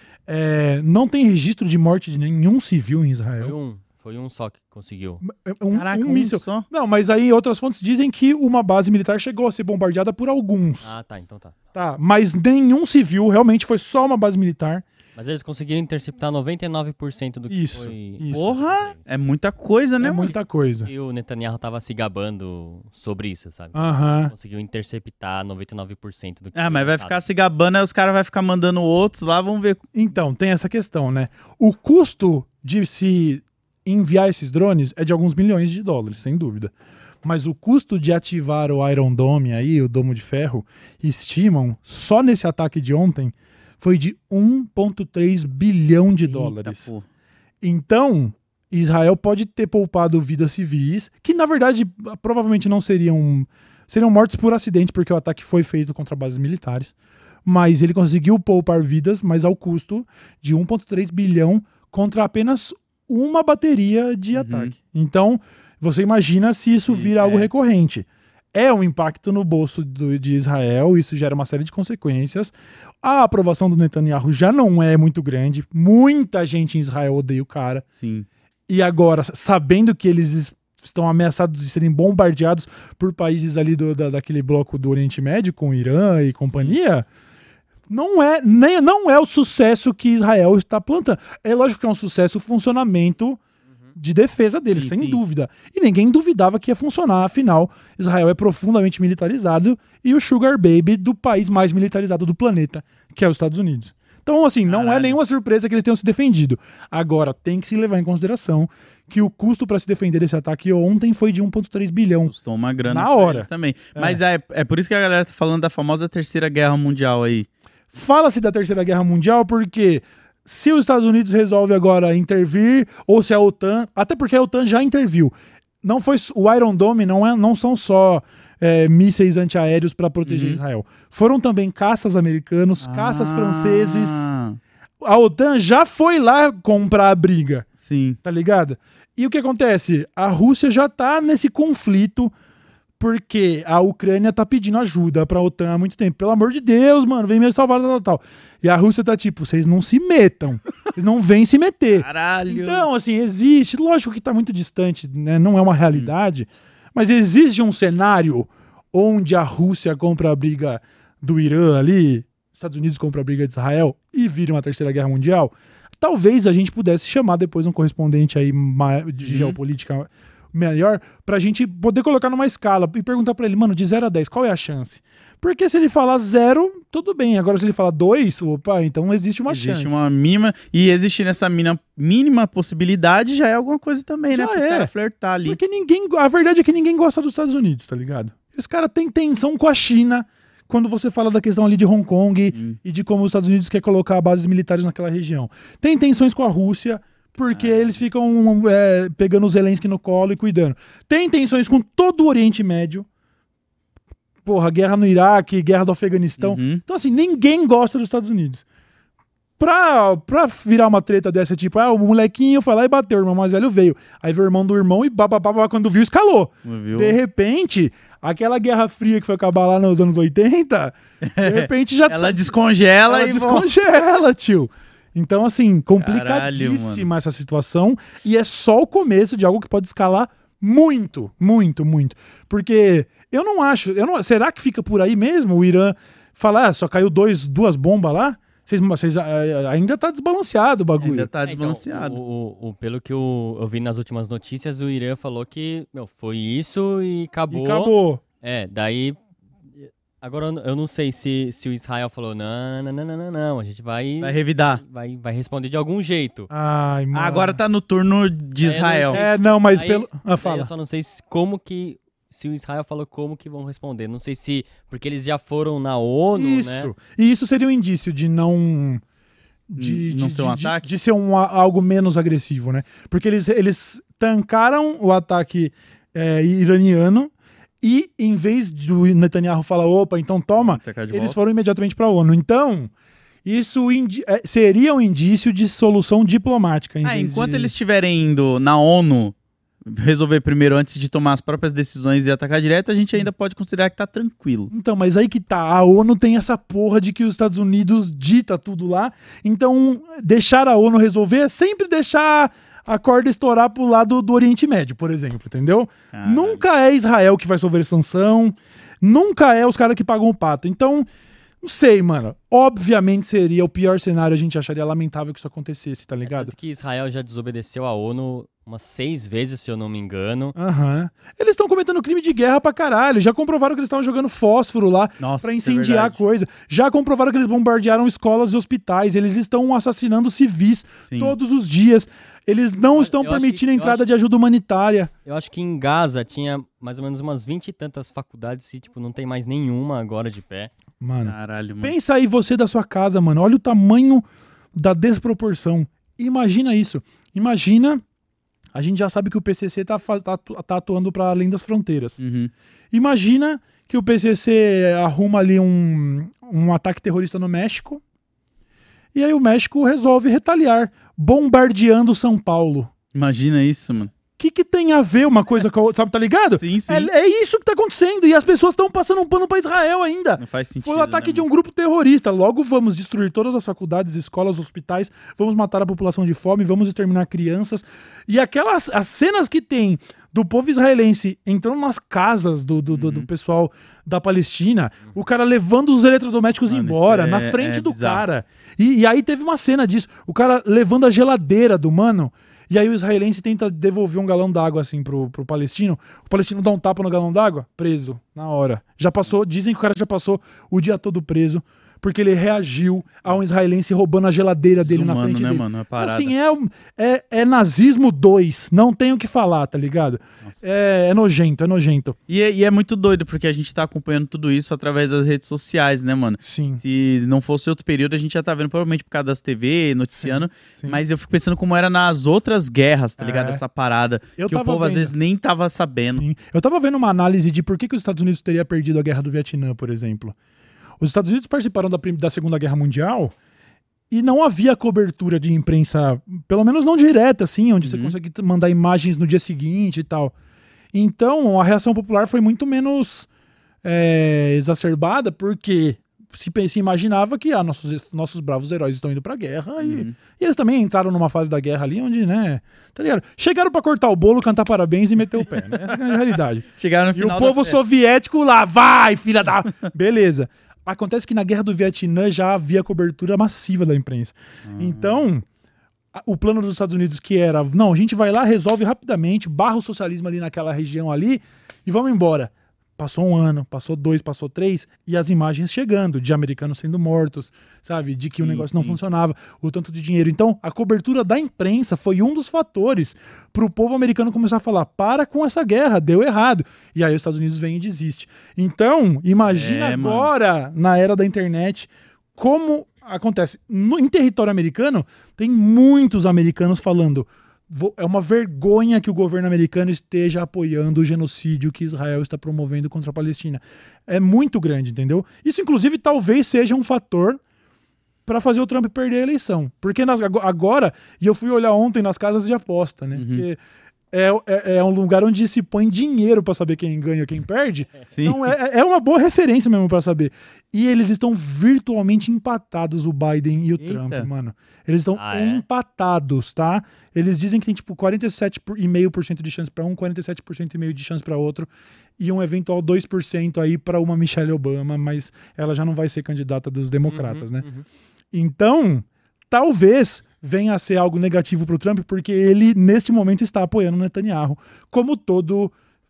É, não tem registro de morte de nenhum civil em Israel. Foi um, foi um só que conseguiu. Um, Caraca, um um míssil. só? Não, mas aí outras fontes dizem que uma base militar chegou a ser bombardeada por alguns. Ah, tá, então tá. Tá, mas nenhum civil, realmente foi só uma base militar. Mas eles conseguiram interceptar noventa e nove por cento do que Isso, foi... isso. Porra, é muita coisa, né, É mano? muita coisa. E o Netanyahu tava se gabando sobre isso, sabe? Aham. Conseguiu interceptar noventa e nove por cento do que Ah, foi mas vai lançado. ficar se gabando, aí os caras vão ficar mandando outros lá, vamos ver. Então, tem essa questão, né? O custo de se enviar esses drones é de alguns milhões de dólares, sem dúvida. Mas o custo de ativar o Iron Dome aí, o Domo de Ferro, estimam, só nesse ataque de ontem, foi de um vírgula três bilhão de dólares. Eita, pô. Então, Israel pode ter poupado vidas civis, que na verdade provavelmente não seriam, seriam mortos por acidente, porque o ataque foi feito contra bases militares. Mas ele conseguiu poupar vidas, mas ao custo de um vírgula três bilhão contra apenas uma bateria de Uhum. ataque. Então, você imagina se isso Sim, vira algo é. recorrente. É um impacto no bolso do- de Israel, isso gera uma série de consequências. A aprovação do Netanyahu já não é muito grande. Muita gente em Israel odeia o cara. Sim. E agora, sabendo que eles es- estão ameaçados de serem bombardeados por países ali do, da, daquele bloco do Oriente Médio, com Irã e companhia, não é, nem, não é o sucesso que Israel está plantando. É lógico que é um sucesso o funcionamento de defesa deles, Sim, sem sim. dúvida. E ninguém duvidava que ia funcionar, afinal, Israel é profundamente militarizado e o sugar baby do país mais militarizado do planeta, que é os Estados Unidos. Então, assim, não é Caralho. nenhuma surpresa que eles tenham se defendido. Agora, tem que se levar em consideração que o custo para se defender desse ataque ontem foi de um vírgula três bilhão. Custou uma grana Na pra hora. eles também. Mas é, é por isso que a galera tá falando da famosa Terceira Guerra Mundial aí. Fala-se da Terceira Guerra Mundial porque se os Estados Unidos resolve agora intervir, ou se a OTAN, até porque a OTAN já interviu. Não foi o Iron Dome, não, é, não são só é, mísseis antiaéreos para proteger Uhum. Israel. Foram também caças americanos, caças Ah, franceses. A OTAN já foi lá comprar a briga, Sim. tá ligado? E o que acontece? A Rússia já tá nesse conflito porque a Ucrânia tá pedindo ajuda pra OTAN há muito tempo. Pelo amor de Deus, mano, vem me salvar, tal, tal, tal. E a Rússia tá tipo, vocês não se metam. Vocês não vêm se meter. Caralho. Então, assim, existe, lógico que tá muito distante, né? Não é uma realidade, mas existe um cenário onde a Rússia compra a briga do Irã ali, os Estados Unidos compra a briga de Israel e vira uma terceira guerra mundial. Talvez a gente pudesse chamar depois um correspondente aí ma- de Uhum. geopolítica melhor pra gente poder colocar numa escala e perguntar pra ele, mano, de zero a dez, qual é a chance? Porque se ele falar zero, tudo bem. Agora se ele falar dois, opa, então existe uma Existe chance. uma mínima. E existir nessa mínima, mínima possibilidade já é alguma coisa também, né? Já Para os é. caras flertar ali. Porque ninguém. A verdade é que ninguém gosta dos Estados Unidos, tá ligado? Esse cara tem tensão com a China quando você fala da questão ali de Hong Kong Hum. e de como os Estados Unidos quer colocar bases militares naquela região. Tem tensões com a Rússia, porque Ah. eles ficam é, pegando o Zelensky no colo e cuidando. Tem tensões com todo o Oriente Médio. Porra, guerra no Iraque, guerra do Afeganistão. Uhum. Então, assim, ninguém gosta dos Estados Unidos. Pra, pra virar uma treta dessa, tipo, ah, o molequinho foi lá e bateu, o irmão mais velho veio. Aí veio o irmão do irmão e bababá, quando viu, escalou. Viu? De repente, aquela Guerra Fria que foi acabar lá nos anos oitenta, de repente já Ela descongela ela e volta. descongela, tio. Então, assim, Caralho, complicadíssima essa situação. E é só o começo de algo que pode escalar muito, muito, muito. Porque eu não acho. Eu não, será que fica por aí mesmo? O Irã falar, ah, só caiu dois, duas bombas lá? Vocês, vocês, ah, ainda tá desbalanceado o bagulho. Ainda tá É, então, desbalanceado. o, o- o- pelo que eu, eu vi nas últimas notícias, o Irã falou que meu, foi isso e acabou. E acabou. É, daí. Agora eu n- eu não sei se, se o Israel falou: não, não, não, não, não, não, a gente vai. Vai revidar. vai, vai responder de algum jeito. Ai, mano. Ah, agora tá no turno de É, eu não Israel. sei. É, não, mas Aí- pelo. Ah, Daí fala. eu só não sei se, como que. Se o Israel falou como que vão responder. Não sei se. Porque eles já foram na ONU, Isso. né? E isso seria um indício de não. De, Hum, não de- ser um de- ataque? De, ser um, a- algo menos agressivo, né? Porque eles, eles tancaram o ataque é, iraniano e, em vez do Netanyahu falar, opa, então toma, Tacar de eles volta. foram imediatamente para a ONU. Então, isso indi- é, seria um indício de solução diplomática. Em Ah, vez enquanto de... eles estiverem indo na ONU resolver primeiro antes de tomar as próprias decisões e atacar direto, a gente ainda pode considerar que tá tranquilo. Então, mas aí que tá, a ONU tem essa porra de que os Estados Unidos dita tudo lá, então deixar a ONU resolver é sempre deixar a corda estourar pro lado do Oriente Médio, por exemplo, entendeu? Caralho. Nunca é Israel que vai sofrer sanção, nunca é os caras que pagam o pato. Então, não sei, mano. Obviamente seria o pior cenário, a gente acharia lamentável que isso acontecesse, tá ligado? Tanto que Israel já desobedeceu a ONU umas seis vezes, se eu não me engano. Aham. Eles estão cometendo crime de guerra pra caralho. Já comprovaram que eles estavam jogando fósforo lá Nossa, pra isso é incendiar a verdade. coisa. Já comprovaram que eles bombardearam escolas e hospitais. Eles estão assassinando civis Sim. todos os dias. Eles não Olha, estão eu acho permitindo que- a eu entrada acho- de ajuda humanitária. Eu acho que em Gaza tinha mais ou menos umas vinte e tantas faculdades e, tipo, não tem mais nenhuma agora de pé. Mano, Caralho, mano. pensa aí você da sua casa, mano. Olha o tamanho da desproporção. Imagina isso. Imagina, a gente já sabe que o P C C tá, fa- tá, atu- tá atuando para além das fronteiras. Uhum. Imagina que o P C C arruma ali um, um ataque terrorista no México e aí o México resolve retaliar, bombardeando São Paulo. Imagina isso, mano. O que, que tem a ver uma coisa com a outra, sabe, tá ligado? Sim, sim. É, é isso que tá acontecendo e as pessoas estão passando um pano pra Israel ainda. Não faz sentido. Foi o ataque né, de um mano? grupo terrorista. Logo vamos destruir todas as faculdades, escolas, hospitais, vamos matar a população de fome, vamos exterminar crianças. E aquelas as cenas que tem do povo israelense entrando nas casas do, do, do- do pessoal da Palestina, o cara levando os eletrodomésticos Mano, embora, isso na é- frente é do bizarro. cara. E, e aí teve uma cena disso, o cara levando a geladeira do mano. E aí o israelense tenta devolver um galão d'água assim pro, pro palestino. O palestino dá um tapa no galão d'água, preso, na hora. Já passou, dizem que o cara já passou o dia todo preso, porque ele reagiu a um israelense roubando a geladeira dele na Desumano, frente né, dele. mano? É parada. Assim, é, um- é, é nazismo dois, não tem o que falar, tá ligado? Nossa. É, é nojento, é nojento. E, é- e é muito doido, porque a gente tá acompanhando tudo isso através das redes sociais, né, mano? Sim, Se não fosse outro período, a gente já tá vendo, provavelmente por causa das T V, noticiando. sim. Mas eu fico pensando como era nas outras guerras, tá ligado? É. Essa parada. Eu que o tava povo às vendo. vezes nem tava sabendo. Sim. Eu tava vendo uma análise de por que, que os Estados Unidos teria perdido a guerra do Vietnã, por exemplo. Os Estados Unidos participaram da, prim- da Segunda Guerra Mundial e não havia cobertura de imprensa, pelo menos não direta, assim, onde você Uhum. consegue t- mandar imagens no dia seguinte e tal. Então, a reação popular foi muito menos é, exacerbada, porque se, pe- se imaginava que ah, nossos, nossos bravos heróis estão indo pra guerra e, Uhum. e eles também entraram numa fase da guerra ali onde, né, tá ligado? Chegaram pra cortar o bolo, cantar parabéns e meter o pé, né? Essa é a realidade. Chegaram no E final o povo da festa. soviético lá, vai, filha da... Beleza. Acontece que na Guerra do Vietnã já havia cobertura massiva da imprensa. Então, a- o plano dos Estados Unidos que era, não, a gente vai lá, resolve rapidamente, barra o socialismo ali naquela região ali e vamos embora. Passou um ano, passou dois, passou três, e as imagens chegando, de americanos sendo mortos, sabe? De que o Sim, negócio não sim. funcionava, o tanto de dinheiro. Então, a cobertura da imprensa foi um dos fatores pro povo americano começar a falar, para com essa guerra, deu errado. E aí os Estados Unidos vem e desiste. Então, imagina É, mano. agora, na era da internet, como acontece. No, em território americano, tem muitos americanos falando... "Vo- É uma vergonha que o governo americano esteja apoiando o genocídio que Israel está promovendo contra a Palestina." É muito grande, entendeu? Isso, inclusive, talvez seja um fator para fazer o Trump perder a eleição. Porque nas- ago- agora, e eu fui olhar ontem nas casas de aposta, né? Uhum. Porque é, é, é um lugar onde se põe dinheiro para saber quem ganha e quem perde. Sim. Então é, é uma boa referência mesmo para saber. E eles estão virtualmente empatados, o Biden e o Eita. Trump, mano. Eles estão Ah, é? empatados, tá? Eles dizem que tem tipo quarenta e sete vírgula cinco por cento de chance para um, quarenta e sete vírgula cinco por cento de chance para outro e um eventual dois por cento aí para uma Michelle Obama, mas ela já não vai ser candidata dos democratas, Uhum, né? uhum. Então, talvez venha a ser algo negativo pro Trump, porque ele, neste momento, está apoiando o Netanyahu, como todo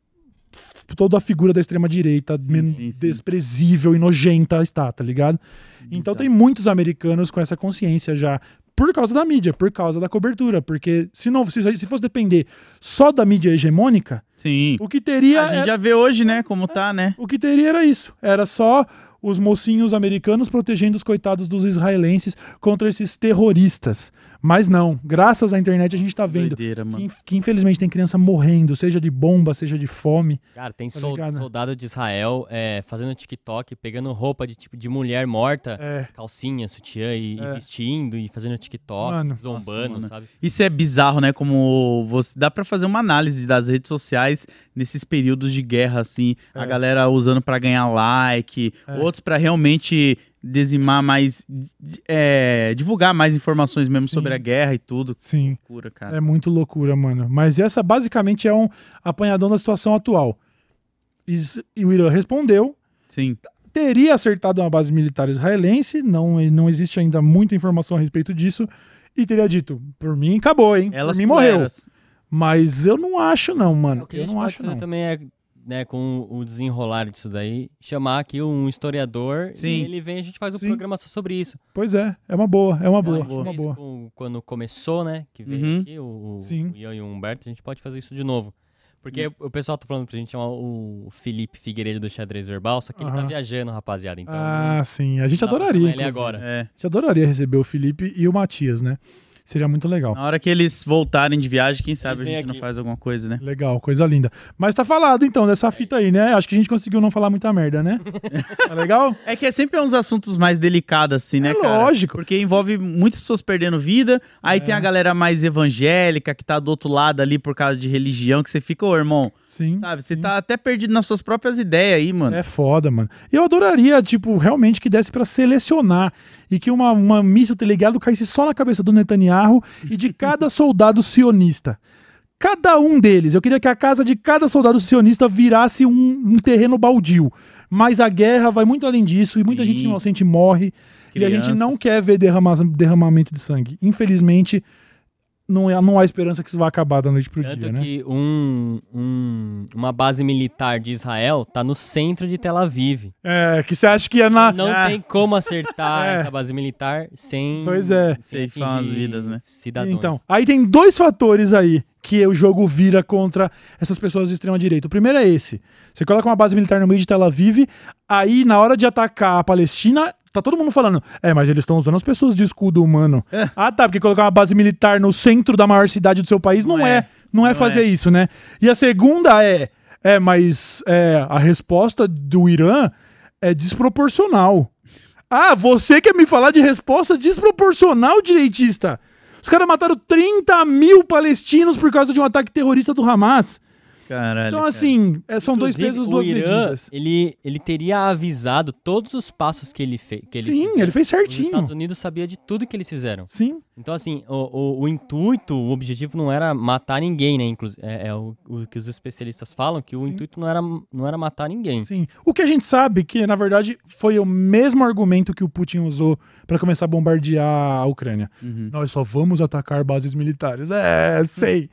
toda a figura da extrema-direita men- sim, sim. desprezível e nojenta está, tá ligado? Então Exato. tem muitos americanos com essa consciência já, por causa da mídia, por causa da cobertura, porque se não se, se fosse depender só da mídia hegemônica, Sim. o que teria A gente era- já vê hoje, né, como tá, né? o que teria era isso. Era só os mocinhos americanos protegendo os coitados dos israelenses contra esses terroristas. Mas não, graças à internet a gente tá vendo Doideira, mano. que, que infelizmente tem criança morrendo, seja de bomba, seja de fome. Cara, tem Tá sol- ligado? soldado de Israel é, fazendo TikTok, pegando roupa de tipo de mulher morta, É, calcinha, sutiã e, e É. vestindo e fazendo TikTok, Mano. zombando, Nossa, mano. sabe? Isso é bizarro, né? Como você dá pra fazer uma análise das redes sociais nesses períodos de guerra, assim, a É. galera usando pra ganhar like, É. outros pra realmente dizimar mais, é, divulgar mais informações mesmo Sim. sobre a guerra e tudo. sim. Loucura, cara. É muito loucura, mano. Mas essa basicamente é um apanhadão da situação atual. Is- E o Irã respondeu, Sim. teria acertado uma base militar israelense, não, não existe ainda muita informação a respeito disso, e teria dito, por mim acabou, hein? Elas por mim por morreu. elas. Mas eu não acho não, mano. O que a Eu gente não pode acho fazer não. também é, né, com o desenrolar disso daí, chamar aqui um historiador Sim. e ele vem e a gente faz um Sim. programa só sobre isso. Pois é, é uma boa, é uma Ela boa, é uma fez boa. com- quando começou, né, que veio Uhum. aqui, o, Sim. o Ian e o Humberto, a gente pode fazer isso de novo. Porque o pessoal tá falando pra gente chamar o Felipe Figueiredo do Xadrez Verbal, só que ele tá Aham. viajando, rapaziada. Então, Ah, sim. A gente dá pra adoraria, chamar ele inclusive. agora. É. A gente adoraria receber o Felipe e o Matias, né? Seria muito legal. Na hora que eles voltarem de viagem, quem sabe a vêm gente não aqui. faz alguma coisa, né? Legal, coisa linda. Mas tá falado então dessa fita aí, né? Acho que a gente conseguiu não falar muita merda, né? Tá legal? É que é sempre uns assuntos mais delicados, assim, né, É cara? lógico. Porque envolve muitas pessoas perdendo vida, aí É. tem a galera mais evangélica que tá do outro lado ali por causa de religião, que você fica, ô irmão, Sim. sabe? Você sim. tá até perdido nas suas próprias ideias aí, mano. É foda, mano. E eu adoraria, tipo, realmente que desse pra selecionar e que uma, uma míssil teleguiado caísse só na cabeça do Netanyahu e de cada soldado sionista. Cada um deles. Eu queria que a casa de cada soldado sionista virasse um, um terreno baldio. Mas a guerra vai muito além disso e muita Sim. gente inocente morre. E a gente não Crianças. quer ver derrama- derramamento de sangue. Infelizmente, não, é- não há esperança que isso vá acabar da noite pro Tanto dia, né? que um, um- uma base militar de Israel tá no centro de Tel Aviv. É, que você acha que é na... Não Ah. tem como acertar É. essa base militar sem, Pois é. sem Ceifar as atingir vidas, né? cidadãos. Então, aí tem dois fatores aí que o jogo vira contra essas pessoas de extrema direita. O primeiro é esse. Você coloca uma base militar no meio de Tel Aviv, aí na hora de atacar a Palestina, tá todo mundo falando, é, mas eles estão usando as pessoas de escudo humano. É. Ah, tá, porque colocar uma base militar no centro da maior cidade do seu país não, Não é, é. não é Não fazer é. isso, né? E a segunda é, é, mas é, a resposta do Irã é desproporcional. Ah, você quer me falar de resposta desproporcional, direitista? Os caras mataram trinta mil palestinos por causa de um ataque terrorista do Hamas. Caralho. Então, cara. assim, é, são dois Inclusive, pesos, o duas Irã, medidas. Ele, ele teria avisado todos os passos que ele fez. Que eles Sim, fizeram. ele fez Os certinho. Estados Unidos sabia de tudo que eles fizeram. Sim, Então, assim, o, o, o intuito, o objetivo não era matar ninguém, né? Inclusive, é, é o, o que os especialistas falam, que o Sim. intuito não era, não era matar ninguém. sim. O que a gente sabe que, na verdade, foi o mesmo argumento que o Putin usou pra começar a bombardear a Ucrânia. Uhum. Nós só vamos atacar bases militares. É, sei.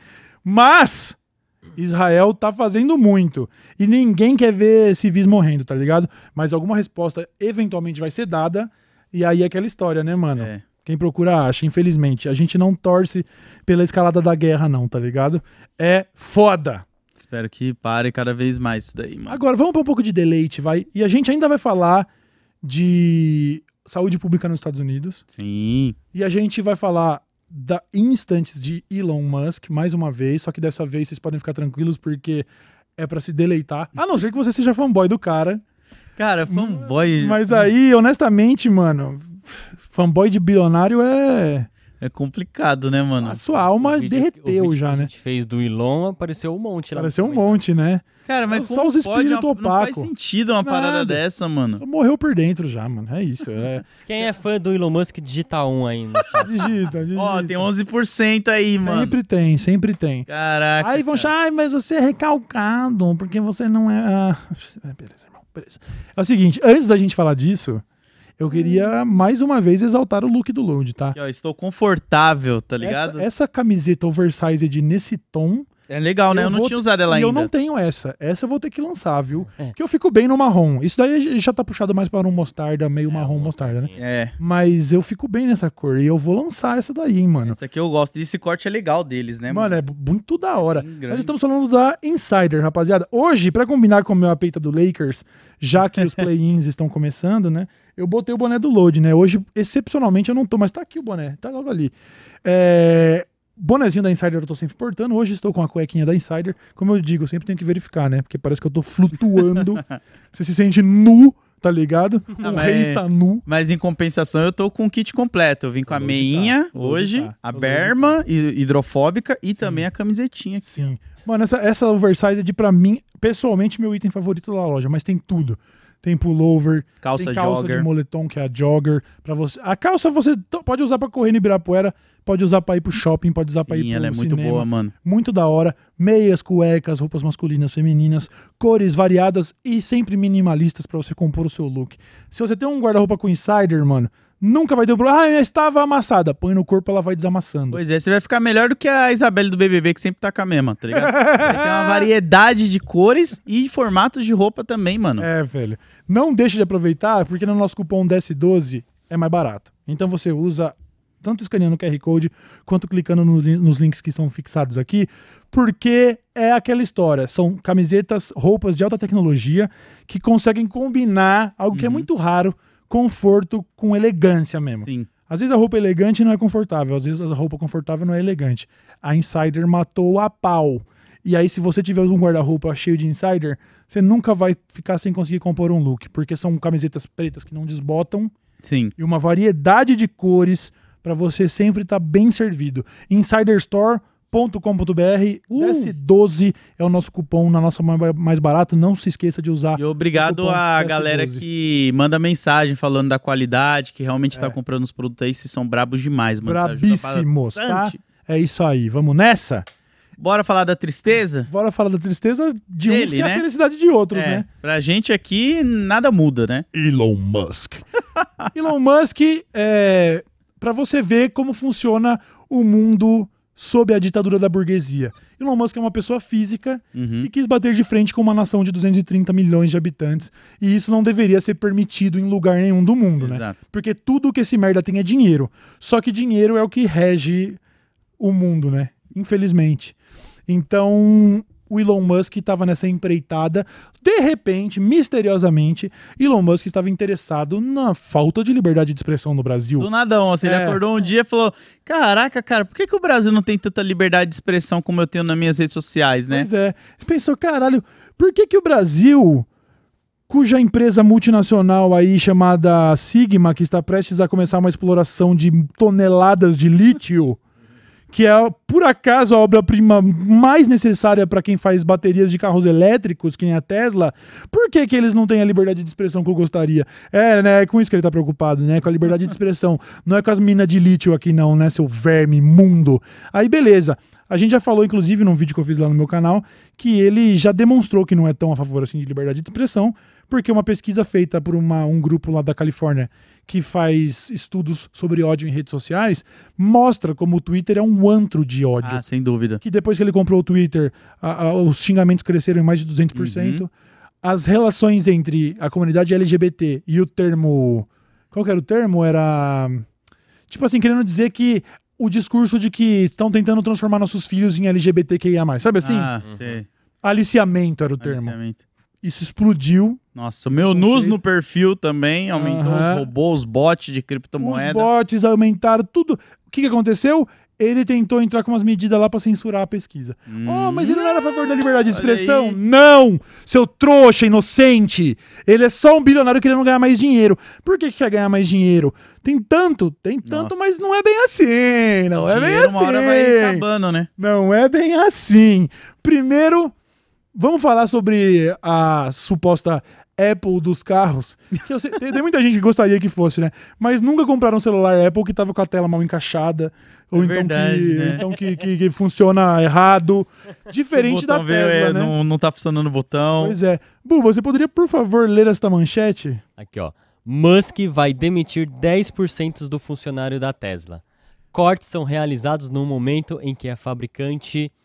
Mas Israel tá fazendo muito. E ninguém quer ver civis morrendo, tá ligado? Mas alguma resposta eventualmente vai ser dada. E aí é aquela história, né, mano? É. Quem procura acha, infelizmente. A gente não torce pela escalada da guerra, não, tá ligado? É foda. Espero que pare cada vez mais isso daí, mano. Agora, vamos pra um pouco de deleite, vai. E a gente ainda vai falar de saúde pública nos Estados Unidos. Sim. E a gente vai falar da instantes de Elon Musk, mais uma vez. Só que dessa vez vocês podem ficar tranquilos, porque é pra se deleitar. A não ser que você seja fanboy do cara. Cara, fanboy Mas aí, honestamente, mano, fanboy de bilionário é... é complicado, né, mano? A sua alma O vídeo- o derreteu vídeo já, que a né? gente fez do Elon, apareceu um monte lá. Pareceu um nos comentários. monte, né? Cara, mas Só como os pode espíritos uma- Não faz opacos. sentido uma parada Nada. dessa, mano. Só morreu por dentro já, mano. É isso. É... Quem é fã do Elon Musk, digita um aí no chat. Digita, digita. Ó, tem onze por cento aí, mano. Sempre tem, sempre tem. Caraca. Aí vão cara. achar, ai, mas você é recalcado, porque você não é... Ah, beleza, irmão, beleza. É o seguinte, antes da gente falar disso, eu queria mais uma vez exaltar o look do Load, tá? Aqui, ó, estou confortável, tá ligado? Essa, essa camiseta oversized nesse tom É legal, né? Eu, eu não vou... tinha usado ela e ainda. eu não tenho essa. Essa eu vou ter que lançar, viu? É. Porque eu fico bem no marrom. Isso daí já tá puxado mais para um mostarda, meio é, marrom mostarda, né? É. Mas eu fico bem nessa cor. E eu vou lançar essa daí, hein, mano. Essa aqui eu gosto. E esse corte é legal deles, né, mano? Mano, é muito da hora. Nós estamos falando da Insider, rapaziada. Hoje, pra combinar com o meu apeita do Lakers, já que os play-ins estão começando, né? Eu botei o boné do Load, né? Hoje, excepcionalmente, eu não tô, mas tá aqui o boné. Tá logo ali. É... Bonezinho da Insider eu tô sempre portando. Hoje estou com a cuequinha da Insider. Como eu digo, eu sempre tenho que verificar, né? Porque parece que eu tô flutuando. Você se sente nu, tá ligado? Não, o mas, rei está nu. Mas em compensação eu tô com o kit completo. Eu vim com a meinha tá. hoje, tá. a berma tá. hidrofóbica e Sim. também a camisetinha aqui. Sim. Mano, essa, essa oversize é de, pra mim, pessoalmente, meu item favorito da loja. Mas tem tudo. Tem pullover, calça, tem calça jogger. de moletom, que é a jogger. Pra você. A calça você t- pode usar pra correr no Ibirapuera, pode usar pra ir pro shopping, pode usar Sim, pra ir pro ela é cinema. muito boa, mano. Muito da hora. Meias, cuecas, roupas masculinas, femininas, cores variadas e sempre minimalistas pra você compor o seu look. Se você tem um guarda-roupa com Insider, mano, nunca vai ter um problema. Ah, estava amassada. Põe no corpo, ela vai desamassando. Pois é, você vai ficar melhor do que a Isabelle do B B B, que sempre tá com a mesma, tá ligado? Vai ter uma variedade de cores e formatos de roupa também, mano. É, velho. Não deixe de aproveitar, porque no nosso cupom D S doze é mais barato. Então você usa tanto escaneando o Q R Code, quanto clicando no, nos links que estão fixados aqui, porque é aquela história. São camisetas, roupas de alta tecnologia que conseguem combinar algo que uhum. é muito raro, conforto com elegância mesmo. Sim. Às vezes a roupa elegante não é confortável, às vezes a roupa confortável não é elegante. A Insider matou a pau. E aí, se você tiver um guarda-roupa cheio de Insider, você nunca vai ficar sem conseguir compor um look, porque são camisetas pretas que não desbotam. Sim. E uma variedade de cores para você sempre estar tá bem servido. insider store ponto com ponto b r, uh. D S doze é o nosso cupom na nossa mais barato. Não se esqueça de usar. E obrigado à galera que manda mensagem falando da qualidade, que realmente está é. comprando os produtos aí. Vocês são brabos demais, mano. Brabíssimos, tá? É isso aí. Vamos nessa? Bora falar da tristeza? Bora falar da tristeza de Dele, uns que né? é a felicidade de outros, é. né? Pra gente aqui, nada muda, né? Elon Musk. Elon Musk, é, pra você ver como funciona o mundo sob a ditadura da burguesia. Elon Musk é uma pessoa física uhum. que quis bater de frente com uma nação de duzentos e trinta milhões de habitantes. E isso não deveria ser permitido em lugar nenhum do mundo, Exato. né? Porque tudo que esse merda tem é dinheiro. Só que dinheiro é o que rege o mundo, né? Infelizmente. Então, o Elon Musk estava nessa empreitada. De repente, misteriosamente, Elon Musk estava interessado na falta de liberdade de expressão no Brasil. Do nadão, assim, é. ele acordou um dia e falou: caraca, cara, por que, que o Brasil não tem tanta liberdade de expressão como eu tenho nas minhas redes sociais, né? Pois é. Ele pensou, caralho, por que que o Brasil, cuja empresa multinacional aí chamada Sigma, que está prestes a começar uma exploração de toneladas de lítio, que é, por acaso, a obra-prima mais necessária para quem faz baterias de carros elétricos, que nem a Tesla, por que que eles não têm a liberdade de expressão que eu gostaria? É, né, é com isso que ele tá preocupado, né, com a liberdade de expressão. Não é com as minas de lítio aqui não, né, seu verme imundo. Aí, beleza. A gente já falou, inclusive, num vídeo que eu fiz lá no meu canal, que ele já demonstrou que não é tão a favor assim de liberdade de expressão, porque uma pesquisa feita por uma, um grupo lá da Califórnia que faz estudos sobre ódio em redes sociais mostra como o Twitter é um antro de ódio. Ah, sem dúvida. Que depois que ele comprou o Twitter, a, a, os xingamentos cresceram em mais de duzentos por cento. Uhum. As relações entre a comunidade L G B T e o termo... Qual que era o termo? Era... Tipo assim, querendo dizer que o discurso de que estão tentando transformar nossos filhos em L G B T Q I A mais. Sabe assim? Ah, sei. Aliciamento era o termo. Aliciamento. Isso explodiu. Nossa, o meu nus no perfil também aumentou, uhum. os robôs, os bots de criptomoeda. Os bots aumentaram tudo. O que, que aconteceu? Ele tentou entrar com umas medidas lá pra censurar a pesquisa. Hum, oh, mas ele não era a favor da liberdade de expressão? Não! Seu trouxa, inocente! Ele é só um bilionário querendo ganhar mais dinheiro. Por que, que quer ganhar mais dinheiro? Tem tanto, tem tanto, Nossa. Mas não é bem assim. Não é bem assim. Uma hora vai acabando, né? Não é bem assim. Primeiro, vamos falar sobre a suposta Apple dos carros. Que eu sei, tem, tem muita gente que gostaria que fosse, né? Mas nunca compraram um celular Apple que tava com a tela mal encaixada. Ou é então, verdade, que, né? então que, que, que funciona errado. Diferente da Tesla, é, né? Não, não tá funcionando o botão. Pois é. Bu, você poderia, por favor, ler esta manchete? Aqui, ó. Musk vai demitir dez por cento do funcionário da Tesla. Cortes são realizados no momento em que a fabricante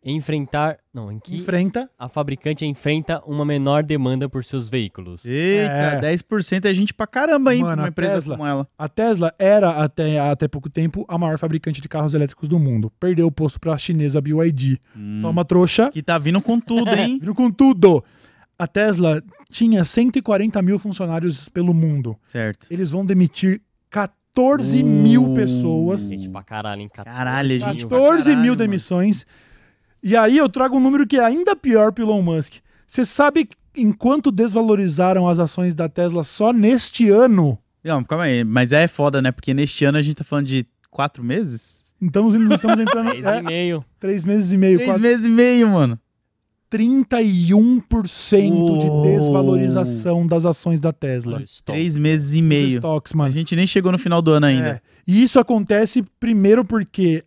enfrentar... Não, em que Enfrenta. a fabricante enfrenta uma menor demanda por seus veículos. Eita, É. dez por cento é gente pra caramba, hein? Mano, pra uma a empresa Tesla- como ela. A Tesla era, até, até pouco tempo, a maior fabricante de carros elétricos do mundo. Perdeu o posto pra chinesa B Y D. Hum, Toma trouxa. que tá vindo com tudo, hein? Viram com tudo. A Tesla tinha cento e quarenta mil funcionários pelo mundo. Certo. Eles vão demitir quatorze mil pessoas. Gente, pra caralho, hein? Caralho, gente. pra quatorze caralho, mil mano. demissões. E aí eu trago um número que é ainda pior pro Elon Musk. Você sabe em quanto desvalorizaram as ações da Tesla só neste ano? Não, calma aí. Mas é foda, né? Porque neste ano a gente tá falando de quatro meses? Então nós estamos entrando... Três é, e meio. três meses e meio. Três quatro, meses e meio, mano. trinta e um por cento Uou. de desvalorização das ações da Tesla. Olha o stop. Três meses e Os meio. estoques, A mano. gente nem chegou no final do ano ainda. É. E isso acontece primeiro porque,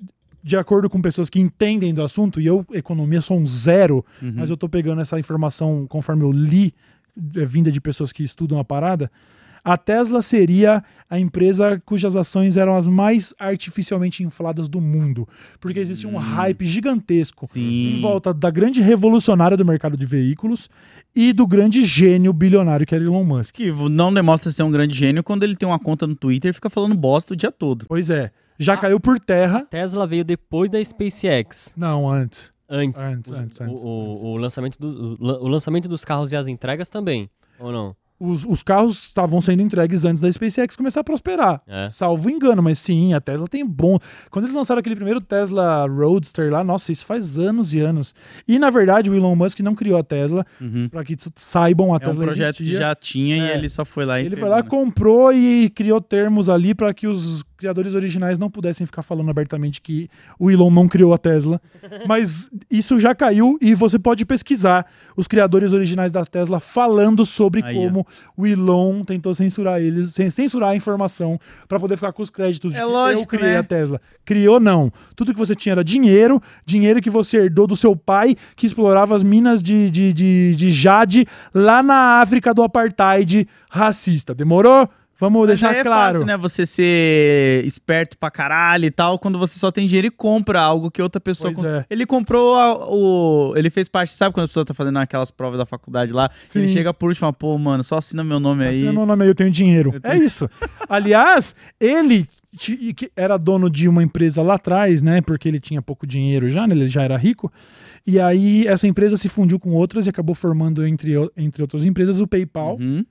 de acordo com pessoas que entendem do assunto, e eu, economia, sou um zero, Uhum. mas eu tô pegando essa informação conforme eu li, é, vinda de pessoas que estudam a parada. A Tesla seria a empresa cujas ações eram as mais artificialmente infladas do mundo. Porque existe um hype gigantesco Sim. em volta da grande revolucionária do mercado de veículos e do grande gênio bilionário que era Elon Musk. Que não demonstra ser um grande gênio quando ele tem uma conta no Twitter e fica falando bosta o dia todo. Pois é, já caiu por terra. Tesla veio depois da SpaceX. Não, antes. Antes. Antes, Os- antes, o, antes, o- antes. o lançamento do, o, lan- o lançamento dos carros e as entregas também. Ou não? Os, os carros estavam sendo entregues antes da SpaceX começar a prosperar. É. Salvo engano, mas sim, a Tesla tem bom. Quando eles lançaram aquele primeiro Tesla Roadster lá, nossa, isso faz anos e anos. E na verdade, o Elon Musk não criou a Tesla, Uhum. para que saibam, a É um Tesla projeto que existia. já tinha É. e ele só foi lá e Ele foi pegou, lá, né? comprou e criou termos ali para que os criadores originais não pudessem ficar falando abertamente que o Elon não criou a Tesla. Mas isso já caiu e você pode pesquisar os criadores originais da Tesla falando sobre Aí, como o Elon tentou censurar eles, cen- censurar a informação para poder ficar com os créditos de É que lógico, eu criei né? a Tesla. Criou não. Tudo que você tinha era dinheiro, dinheiro que você herdou do seu pai que explorava as minas de, de, de, de jade lá na África do apartheid racista. Demorou? Vamos Mas deixar aí é claro. fácil, né? Você ser esperto pra caralho e tal, quando você só tem dinheiro e compra algo que outra pessoa... Pois cons- é. Ele comprou a- o... Ele fez parte, sabe quando a pessoa tá fazendo aquelas provas da faculdade lá? Sim. Ele chega por último e fala, pô, mano, só assina meu nome aí. Assina meu nome aí, eu tenho dinheiro. Eu tenho- É isso. Aliás, ele ti- que era dono de uma empresa lá atrás, né? Porque ele tinha pouco dinheiro já, né? Ele já era rico. E aí essa empresa se fundiu com outras e acabou formando, entre, o- entre outras empresas, o PayPal. Uhum.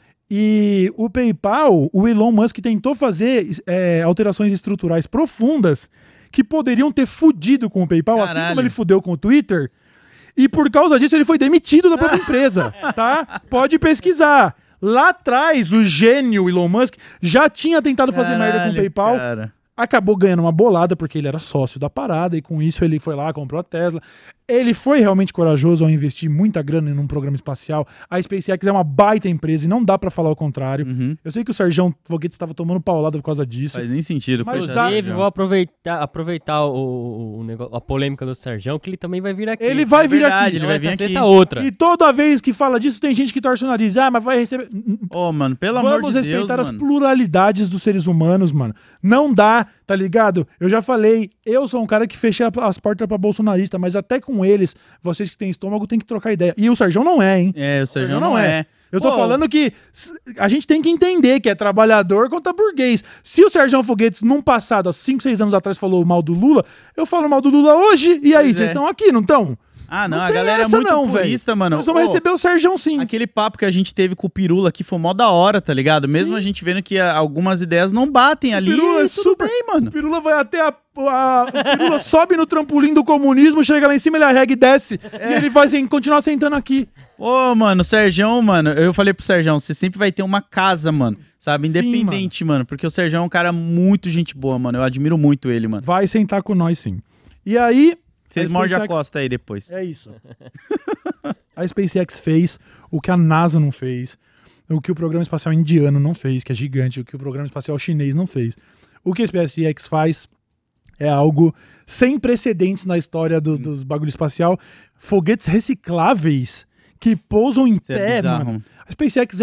E o PayPal, o Elon Musk tentou fazer é, alterações estruturais profundas que poderiam ter fudido com o PayPal, assim Caralho. como ele fudeu com o Twitter. E por causa disso ele foi demitido da própria empresa, tá? Pode pesquisar. Lá atrás, o gênio Elon Musk já tinha tentado fazer merda com o Caralho, PayPal. cara. Acabou ganhando uma bolada porque ele era sócio da parada e com isso ele foi lá, comprou a Tesla. Ele foi realmente corajoso ao investir muita grana em um programa espacial. A SpaceX é uma baita empresa e não dá pra falar o contrário. Uhum. Eu sei que o Sérgio Foguete estava tomando paulada por causa disso. Faz nem sentido. Mas coisa dá- assim, Inclusive, já. vou aproveitar, aproveitar o, o negócio, a polêmica do Serjão, que ele também vai vir aqui. Ele vai É vir verdade, aqui. ele Não vai essa vir sexta, aqui. outra. E toda vez que fala disso, tem gente que torce o nariz. Ah, mas vai receber. Ô, mano, pelo amor Vamos de Deus, respeitar as mano. pluralidades dos seres humanos, mano. Não dá, tá ligado? Eu já falei, eu sou um cara que fecha as portas pra bolsonarista, mas até com eles, vocês que têm estômago, tem que trocar ideia. E o Sérgio não é, hein? É, o Sérgio não, é. Eu tô Pô, falando que s- a gente tem que entender que é trabalhador contra burguês. Se o Sérgio Foguetes, num passado, há cinco, seis anos atrás, falou mal do Lula, eu falo mal do Lula hoje, e aí, Pois vocês é. estão aqui, não estão? Ah, não, a tem galera essa é muito não, velho. purista, mano. Nós vamos Ô, receber o Sérgio sim. Aquele papo que a gente teve com o Pirula aqui foi mó da hora, tá ligado? Mesmo Sim. a gente vendo que ah, algumas ideias não batem ali, Pirula é tudo super- bem, mano. O Pirula vai até a... a- o Pirula sobe no trampolim do comunismo, chega lá em cima, ele arrega e desce. E ele vai assim, continuar sentando aqui. Ô, mano, o Serjão, mano, eu falei pro Serjão, você sempre vai ter uma casa, mano, sabe? Sim, Independente, mano. Porque o Serjão é um cara muito gente boa, mano. Eu admiro muito ele, mano. Vai sentar com nós, sim. E aí... Vocês a mordem a SpaceX- costa aí depois. É isso. A SpaceX fez o que a NASA não fez, o que o programa espacial indiano não fez, que é gigante, o que o programa espacial chinês não fez. O que a SpaceX faz é algo sem precedentes na história do- dos bagulho espacial. Foguetes recicláveis que pousam em Isso é pé, bizarro. mano. A SpaceX é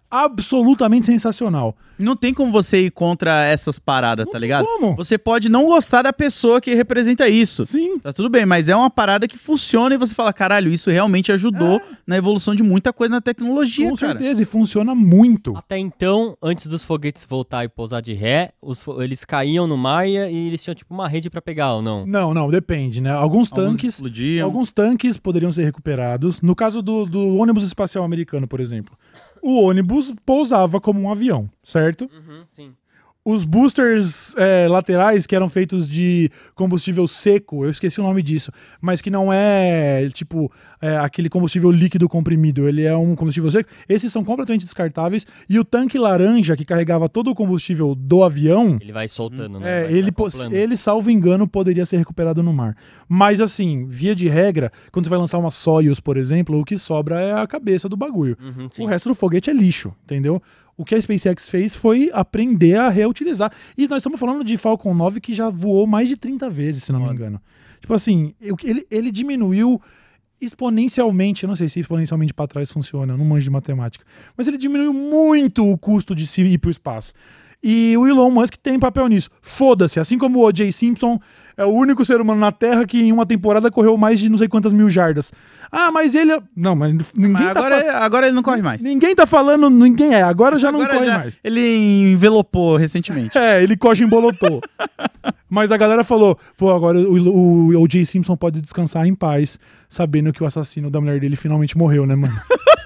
absolutamente sensacional. Não tem como você ir contra essas paradas, Não tá tem ligado? como. Você pode não gostar da pessoa que representa isso. Sim. Tá tudo bem, mas é uma parada que funciona e você fala, caralho, isso realmente ajudou é. na evolução de muita coisa na tecnologia, Com cara. certeza, e funciona muito. Até então, antes dos foguetes voltar e pousar de ré, os fo- eles caíam no mar e, e eles tinham tipo uma rede pra pegar, ou não? Não, não, depende, né? Alguns Alguns tanques... explodiam. Alguns tanques poderiam ser recuperados. No caso do, do ônibus espacial americano, por exemplo. O ônibus pousava como um avião, certo? Uhum, sim. Os boosters é, laterais, que eram feitos de combustível seco, eu esqueci o nome disso, mas que não é, tipo, é, aquele combustível líquido comprimido, ele é um combustível seco, esses são completamente descartáveis, e o tanque laranja, que carregava todo o combustível do avião, Ele vai soltando, né? é, Vai ele, se acoplando. ele, salvo engano, poderia ser recuperado no mar. Mas, assim, via de regra, quando você vai lançar uma Soyuz, por exemplo, o que sobra é a cabeça do bagulho. Uhum, sim. O resto do foguete é lixo, entendeu? O que a SpaceX fez foi aprender a reutilizar. E nós estamos falando de Falcon nove que já voou mais de trinta vezes, se não me engano. Tipo assim, eu- ele, ele diminuiu exponencialmente, eu não sei se exponencialmente para trás funciona, eu não manjo de matemática, mas ele diminuiu muito o custo de se ir para o espaço. E o Elon Musk tem papel nisso. Foda-se, assim como o O J Simpson é o único ser humano na Terra que em uma temporada correu mais de não sei quantas mil jardas. Ah, mas ele... Não, mas ninguém Mas tá agora, fa- agora ele não corre mais. Ninguém tá falando... Ninguém é, agora já não Agora corre já- mais. Ele envelopou recentemente. É, ele coge embolotou. Mas a galera falou, pô, agora o, o, o O J Simpson pode descansar em paz, sabendo que o assassino da mulher dele finalmente morreu, né, mano?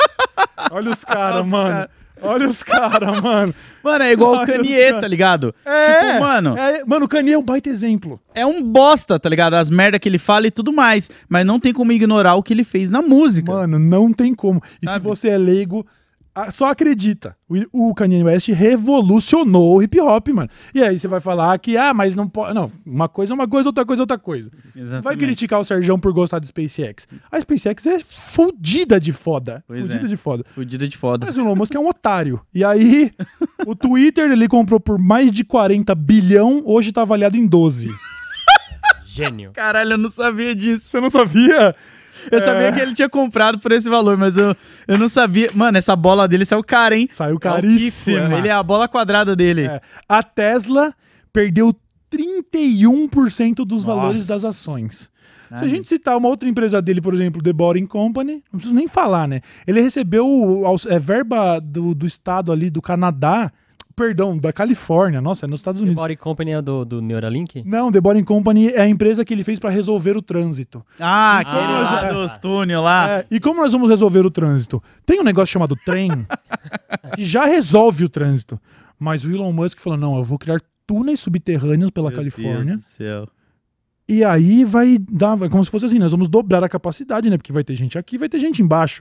Olha os caras, Os mano. cara. Olha os caras, mano. Mano, é igual o Olha Kanye, os cara. tá ligado? É, Tipo, mano, é, mano, o Kanye é um baita exemplo. é um bosta, tá ligado? As merda que ele fala e tudo mais. Mas não tem como ignorar o que ele fez na música. Mano, não tem como. E se Sabe? você é leigo, a- só acredita. O, o Kanye West revolucionou o hip hop, mano. E aí você vai falar que, ah, mas não pode. Não, uma coisa é uma coisa, outra coisa é outra coisa. Vai Exatamente. criticar o Serjão por gostar de SpaceX. A SpaceX é fodida de foda. Pois Fodida é. de foda. Fudida de foda. Mas o Elon Musk é um otário. E aí, o Twitter ele comprou por mais de quarenta bilhão, hoje tá avaliado em doze. Gênio. Caralho, eu não sabia disso. Você não sabia? Eu É. sabia que ele tinha comprado por esse valor, mas eu, eu não sabia. Mano, essa bola dele saiu cara, hein? Saiu É o caríssima. Kiko, ele é a bola quadrada dele. É. A Tesla perdeu trinta e um por cento dos Nossa. valores das ações. Se a Ai. gente citar uma outra empresa dele, por exemplo, The Boring Company, não preciso nem falar, né? Ele recebeu aus- é, verba do, do estado ali do Canadá, perdão, da Califórnia, nossa, é nos Estados The Unidos. Body Company é do, do Neuralink? Não, The Boring Company é a empresa que ele fez para resolver o trânsito. Ah, aquele Ah, lá é. dos túnel lá. É, e como nós vamos resolver o trânsito? Tem um negócio chamado trem que já resolve o trânsito. Mas o Elon Musk falou: não, eu vou criar túneis subterrâneos pela Meu Califórnia. Deus do céu. E aí vai dar, vai como se fosse assim, nós vamos dobrar a capacidade, né? Porque vai ter gente aqui, vai ter gente embaixo.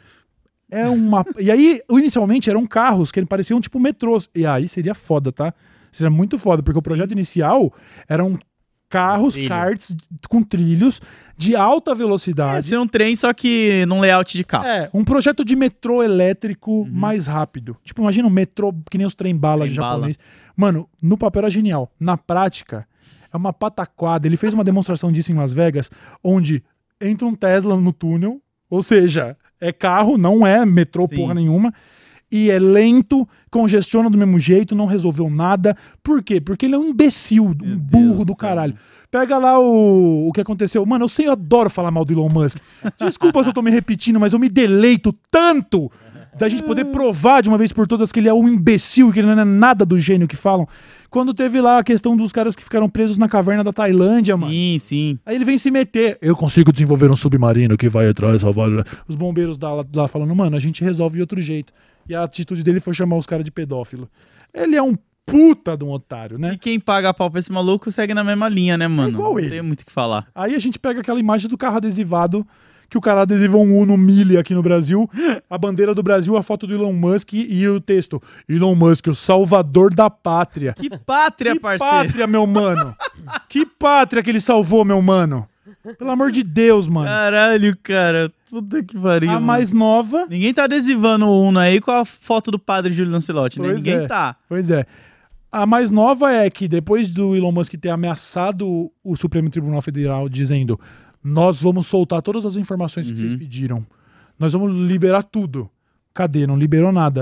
É uma. E aí, inicialmente, eram carros que pareciam tipo metrôs. E aí seria foda, tá? Seria muito foda, porque o projeto inicial eram carros, Trilho. karts com trilhos de alta Ia velocidade. ser um trem, só que num layout de carro. É, um projeto de metrô elétrico mais rápido. Tipo, imagina um metrô que nem os trem-bala de Trem-bala. japonês. Mano, no papel era genial. Na prática, é uma pataquada. Ele fez uma demonstração disso em Las Vegas, onde entra um Tesla no túnel, ou seja, é carro, não é metrô Sim. porra nenhuma, e é lento, congestiona do mesmo jeito, não resolveu nada. Por quê? Porque ele é um imbecil, um Deus burro do do céu. caralho. Pega lá o, o que aconteceu. Mano, eu sei, eu adoro falar mal do Elon Musk. Desculpa se eu tô me repetindo, mas eu me deleito tanto da gente poder provar de uma vez por todas que ele é um imbecil e que ele não é nada do gênio que falam. Quando teve lá a questão dos caras que ficaram presos na caverna da Tailândia, mano. Sim, sim. Aí ele vem se meter. Eu consigo desenvolver um submarino que vai atrás, salvar. Os bombeiros da, lá falando, mano, a gente resolve de outro jeito. E a atitude dele foi chamar os caras de pedófilo. Ele é um puta de um otário, né? E quem paga pau pra esse maluco segue na mesma linha, né, mano? igual Não ele. tem muito o que falar. Aí a gente pega aquela imagem do carro adesivado, que o cara adesivou um Uno Mille aqui no Brasil, a bandeira do Brasil, a foto do Elon Musk e o texto: Elon Musk, o salvador da pátria. Que pátria, Que parceiro. pátria, meu mano! Que pátria que ele salvou, meu mano! Pelo amor de Deus, mano. Caralho, cara. Puta que pariu. A mano. mais nova. Ninguém tá adesivando o Uno aí com a foto do padre Júlio Lancelotti, né? Pois Ninguém é. tá. Pois é. A mais nova é que depois do Elon Musk ter ameaçado o Supremo Tribunal Federal dizendo: nós vamos soltar todas as informações que Uhum. vocês pediram. Nós vamos liberar tudo. Cadê? Não liberou nada.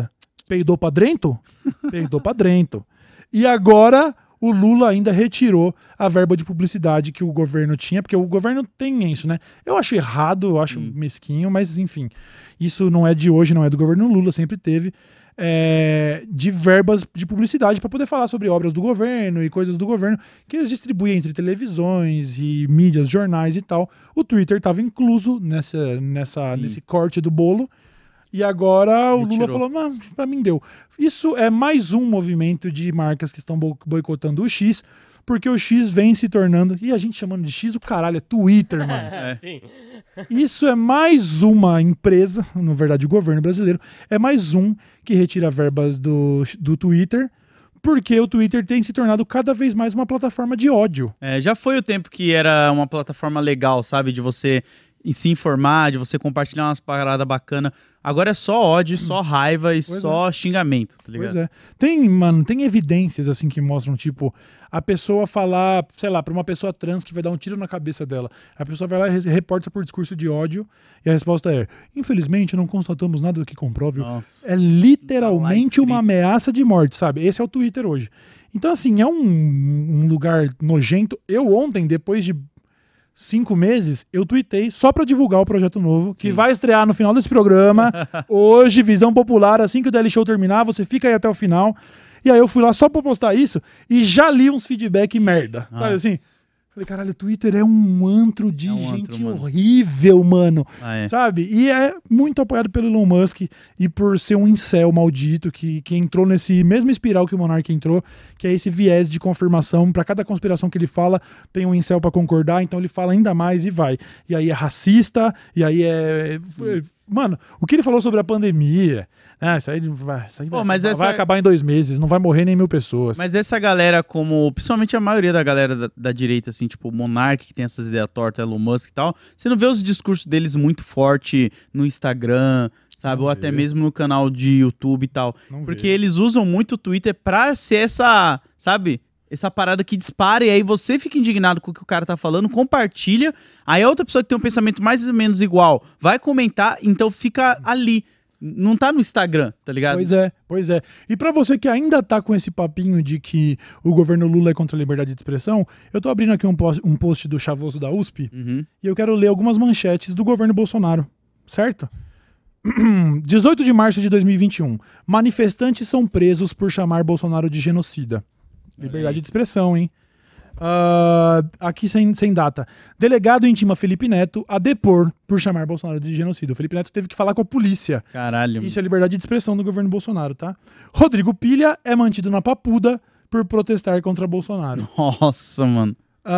Peidou pra drento? Peidou pra drento. E agora o Lula ainda retirou a verba de publicidade que o governo tinha, porque o governo tem isso, né? Eu acho errado, eu acho hum. mesquinho, mas enfim, isso não é de hoje, não é do governo Lula, sempre teve, é, de verbas de publicidade para poder falar sobre obras do governo e coisas do governo que eles distribuem entre televisões e mídias, jornais e tal. O Twitter estava incluso nessa, nessa, nesse corte do bolo. E agora o Lula falou, não, pra mim deu. Isso é mais um movimento de marcas que estão boicotando o X, porque o X vem se tornando... E a gente chamando de X, o caralho, é Twitter, mano. É. Sim. Isso é mais uma empresa, na verdade o governo brasileiro, é mais um que retira verbas do, do Twitter, porque o Twitter tem se tornado cada vez mais uma plataforma de ódio. É, já foi o tempo que era uma plataforma legal, sabe? De você... e se informar, de você compartilhar umas paradas bacanas. Agora é só ódio, só raiva e pois só é. xingamento, tá ligado? Pois é. Tem, mano, tem evidências, assim, que mostram, tipo, a pessoa falar, sei lá, pra uma pessoa trans que vai dar um tiro na cabeça dela. A pessoa vai lá e reporta por discurso de ódio e a resposta é, infelizmente, não constatamos nada que comprove. Nossa. É literalmente uma ameaça de morte, sabe? Esse é o Twitter hoje. Então, assim, é um, um lugar nojento. Eu ontem, depois de cinco meses, eu tuitei só pra divulgar o projeto novo, que Sim. vai estrear no final desse programa. Hoje, Visão Popular, assim que o Daily Show terminar, você fica aí até o final. E aí eu fui lá só pra postar isso e já li uns feedback merda. Nossa. Sabe assim? Falei, caralho, o Twitter é um antro de é um gente antro, mano. horrível, mano. Ah, é. Sabe? E é muito apoiado pelo Elon Musk e por ser um incel maldito que, que entrou nesse mesmo espiral que o Monark entrou, que é esse viés de confirmação. Pra cada conspiração que ele fala, tem um incel pra concordar, então ele fala ainda mais e vai. E aí é racista, e aí é... é mano, o que ele falou sobre a pandemia... Ah, isso aí vai, isso aí Pô, vai, mas vai, essa... vai acabar em dois meses, não vai morrer nem mil pessoas. Mas essa galera, como principalmente a maioria da galera da, da direita, assim, tipo o Monark, que tem essas ideias tortas, Elon Musk e tal, você não vê os discursos deles muito forte no Instagram, sabe? Não Ou vê. até mesmo no canal de YouTube e tal. Não porque vê. eles usam muito o Twitter pra ser essa, sabe? Essa parada que dispara e aí você fica indignado com o que o cara tá falando, compartilha, aí a outra pessoa que tem um pensamento mais ou menos igual vai comentar, então fica ali. Não tá no Instagram, tá ligado? Pois é, pois é. E pra você que ainda tá com esse papinho de que o governo Lula é contra a liberdade de expressão, eu tô abrindo aqui um post, um post do Chavoso da U S P uhum. e eu quero ler algumas manchetes do governo Bolsonaro, certo? dezoito de março de dois mil e vinte e um. Manifestantes são presos por chamar Bolsonaro de genocida. Liberdade de expressão, hein? Uh, aqui sem, sem data. Delegado intima Felipe Neto a depor por chamar Bolsonaro de genocida. O Felipe Neto teve que falar com a polícia. Caralho. Isso é liberdade de expressão do governo Bolsonaro, tá? Rodrigo Pilha é mantido na papuda por protestar contra Bolsonaro. Nossa, mano.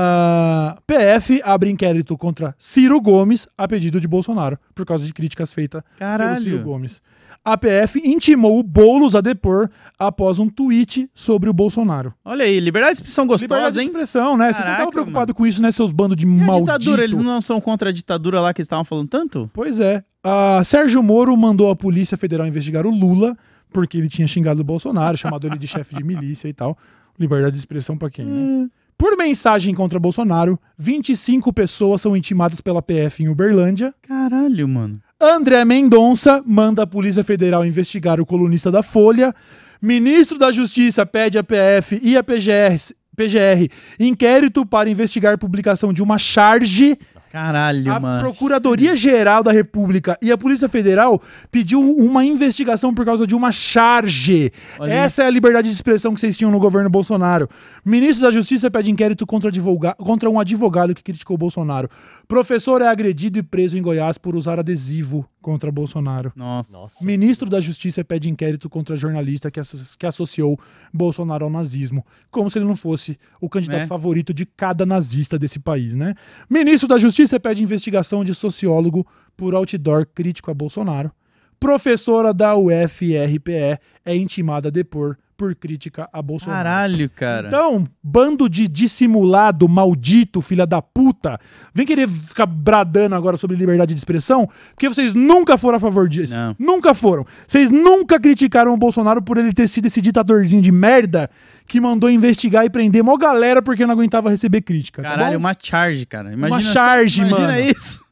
Uh, P F abre inquérito contra Ciro Gomes a pedido de Bolsonaro, por causa de críticas feitas Caralho. pelo Ciro Gomes. A P F intimou o Boulos a depor após um tweet sobre o Bolsonaro. Olha aí, liberdade de expressão gostosa, liberdade hein? Liberdade de expressão, né? Caraca, vocês não estavam preocupados com isso, né, seus bandos de malditos. E a ditadura, eles não são contra a ditadura lá que eles estavam falando tanto? Pois é. Uh, Sérgio Moro mandou a Polícia Federal investigar o Lula, porque ele tinha xingado o Bolsonaro, chamado ele de chefe de milícia e tal. Liberdade de expressão pra quem, né? Por mensagem contra Bolsonaro, vinte e cinco pessoas são intimadas pela P F em Uberlândia. Caralho, mano. André Mendonça manda a Polícia Federal investigar o colunista da Folha. Ministro da Justiça pede à P F e à P G R, P G R inquérito para investigar publicação de uma charge. Caralho, a mano. A Procuradoria-Geral da República e a Polícia Federal pediu uma investigação por causa de uma charge. Olha Essa isso. é a liberdade de expressão que vocês tinham no governo Bolsonaro. Ministro da Justiça pede inquérito contra, advoga- contra um advogado que criticou Bolsonaro. Professor é agredido e preso em Goiás por usar adesivo contra Bolsonaro. Nossa. Nossa. Ministro da Justiça pede inquérito contra jornalista que, asso- que associou Bolsonaro ao nazismo. Como se ele não fosse o candidato é. favorito de cada nazista desse país, né? Ministro da Justiça pede investigação de sociólogo por outdoor crítico a Bolsonaro. Professora da U F R P E é intimada a depor por crítica a Bolsonaro. Caralho, cara. Então, bando de dissimulado, maldito, filha da puta, vem querer ficar bradando agora sobre liberdade de expressão, porque vocês nunca foram a favor disso. Não. Nunca foram. Vocês nunca criticaram o Bolsonaro por ele ter sido esse ditadorzinho de merda que mandou investigar e prender mó galera porque não aguentava receber crítica. Caralho, tá uma charge, cara. Imagina uma charge, imagina mano. Imagina isso.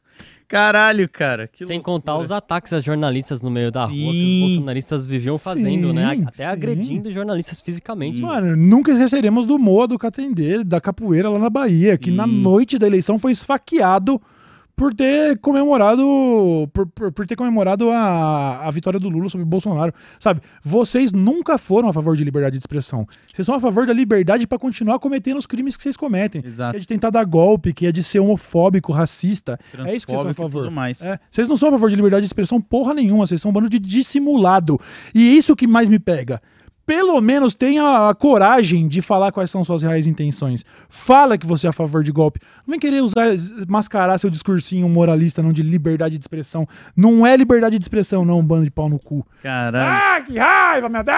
Caralho, cara. Que Sem loucura. contar os ataques a jornalistas no meio da Sim. rua que os bolsonaristas viviam fazendo, Sim, né? Até sim. agredindo jornalistas fisicamente. Mano, nunca esqueceremos do Moa do Catendê, da capoeira lá na Bahia, que Sim. na noite da eleição foi esfaqueado por ter comemorado por, por, por ter comemorado a, a vitória do Lula sobre o Bolsonaro. Sabe, vocês nunca foram a favor de liberdade de expressão. Vocês são a favor da liberdade pra continuar cometendo os crimes que vocês cometem. Exato. Que é de tentar dar golpe, que é de ser homofóbico, racista. É isso que vocês são a Transfóbico e favor. tudo mais. É, vocês não são a favor de liberdade de expressão porra nenhuma, vocês são um bando de dissimulado. E isso que mais me pega. Pelo menos tenha a coragem de falar quais são suas reais intenções. Fala que você é a favor de golpe. Não vem querer usar, mascarar seu discursinho moralista, não, de liberdade de expressão. Não é liberdade de expressão, não, um bando de pau no cu. Caralho. Ah, que raiva, meu Deus!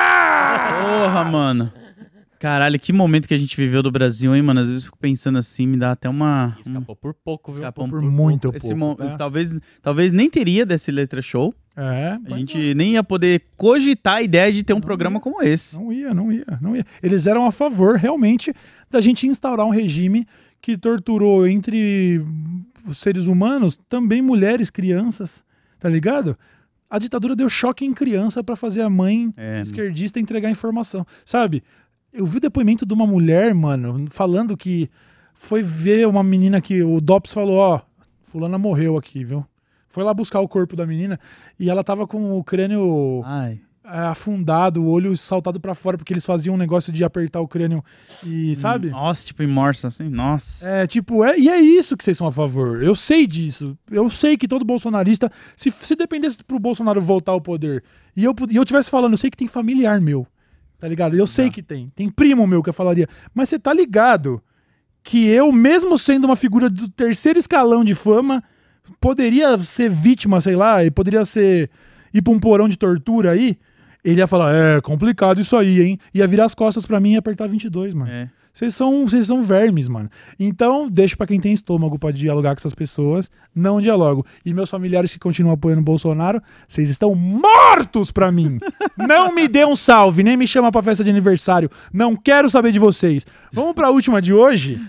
Porra, mano. Caralho, que momento que a gente viveu do Brasil, hein, mano? Às vezes eu fico pensando assim, me dá até uma... Escapou por pouco, viu? Escapou Por muito pouco, Esse mo- tá? talvez, talvez nem teria desse Letra Show. É, A pois gente nem ia poder cogitar a ideia de ter um Não programa ia. como esse. Não ia, não ia, não ia. Eles eram a favor, realmente, da gente instaurar um regime que torturou entre os seres humanos também mulheres, crianças, tá ligado? A ditadura deu choque em criança pra fazer a mãe É, esquerdista entregar informação, sabe? Eu vi o depoimento de uma mulher, mano, falando que foi ver uma menina que o D O P S falou, ó, fulana morreu aqui, viu? Foi lá buscar o corpo da menina e ela tava com o crânio Ai. é, afundado, o olho saltado pra fora, porque eles faziam um negócio de apertar o crânio e, sabe? Nossa, tipo, em morsa, assim, nossa. É, tipo, é, e é isso que vocês são a favor. Eu sei disso. Eu sei que todo bolsonarista, se, se dependesse pro Bolsonaro voltar ao poder, e eu, e eu tivesse falando, eu sei que tem familiar meu, tá ligado? Eu sei que tem. Tem primo meu que eu falaria. Mas você tá ligado que eu, mesmo sendo uma figura do terceiro escalão de fama, poderia ser vítima, sei lá, e poderia ser ir pra um porão de tortura aí, ele ia falar, é complicado isso aí, hein? Ia virar as costas pra mim e apertar vinte e dois, mano. É. Vocês são, vocês são vermes, mano. Então, deixa pra quem tem estômago pra dialogar com essas pessoas. Não dialogo. E meus familiares que continuam apoiando o Bolsonaro, vocês estão mortos pra mim. Não me dê um salve, nem me chama pra festa de aniversário. Não quero saber de vocês. Vamos pra última de hoje?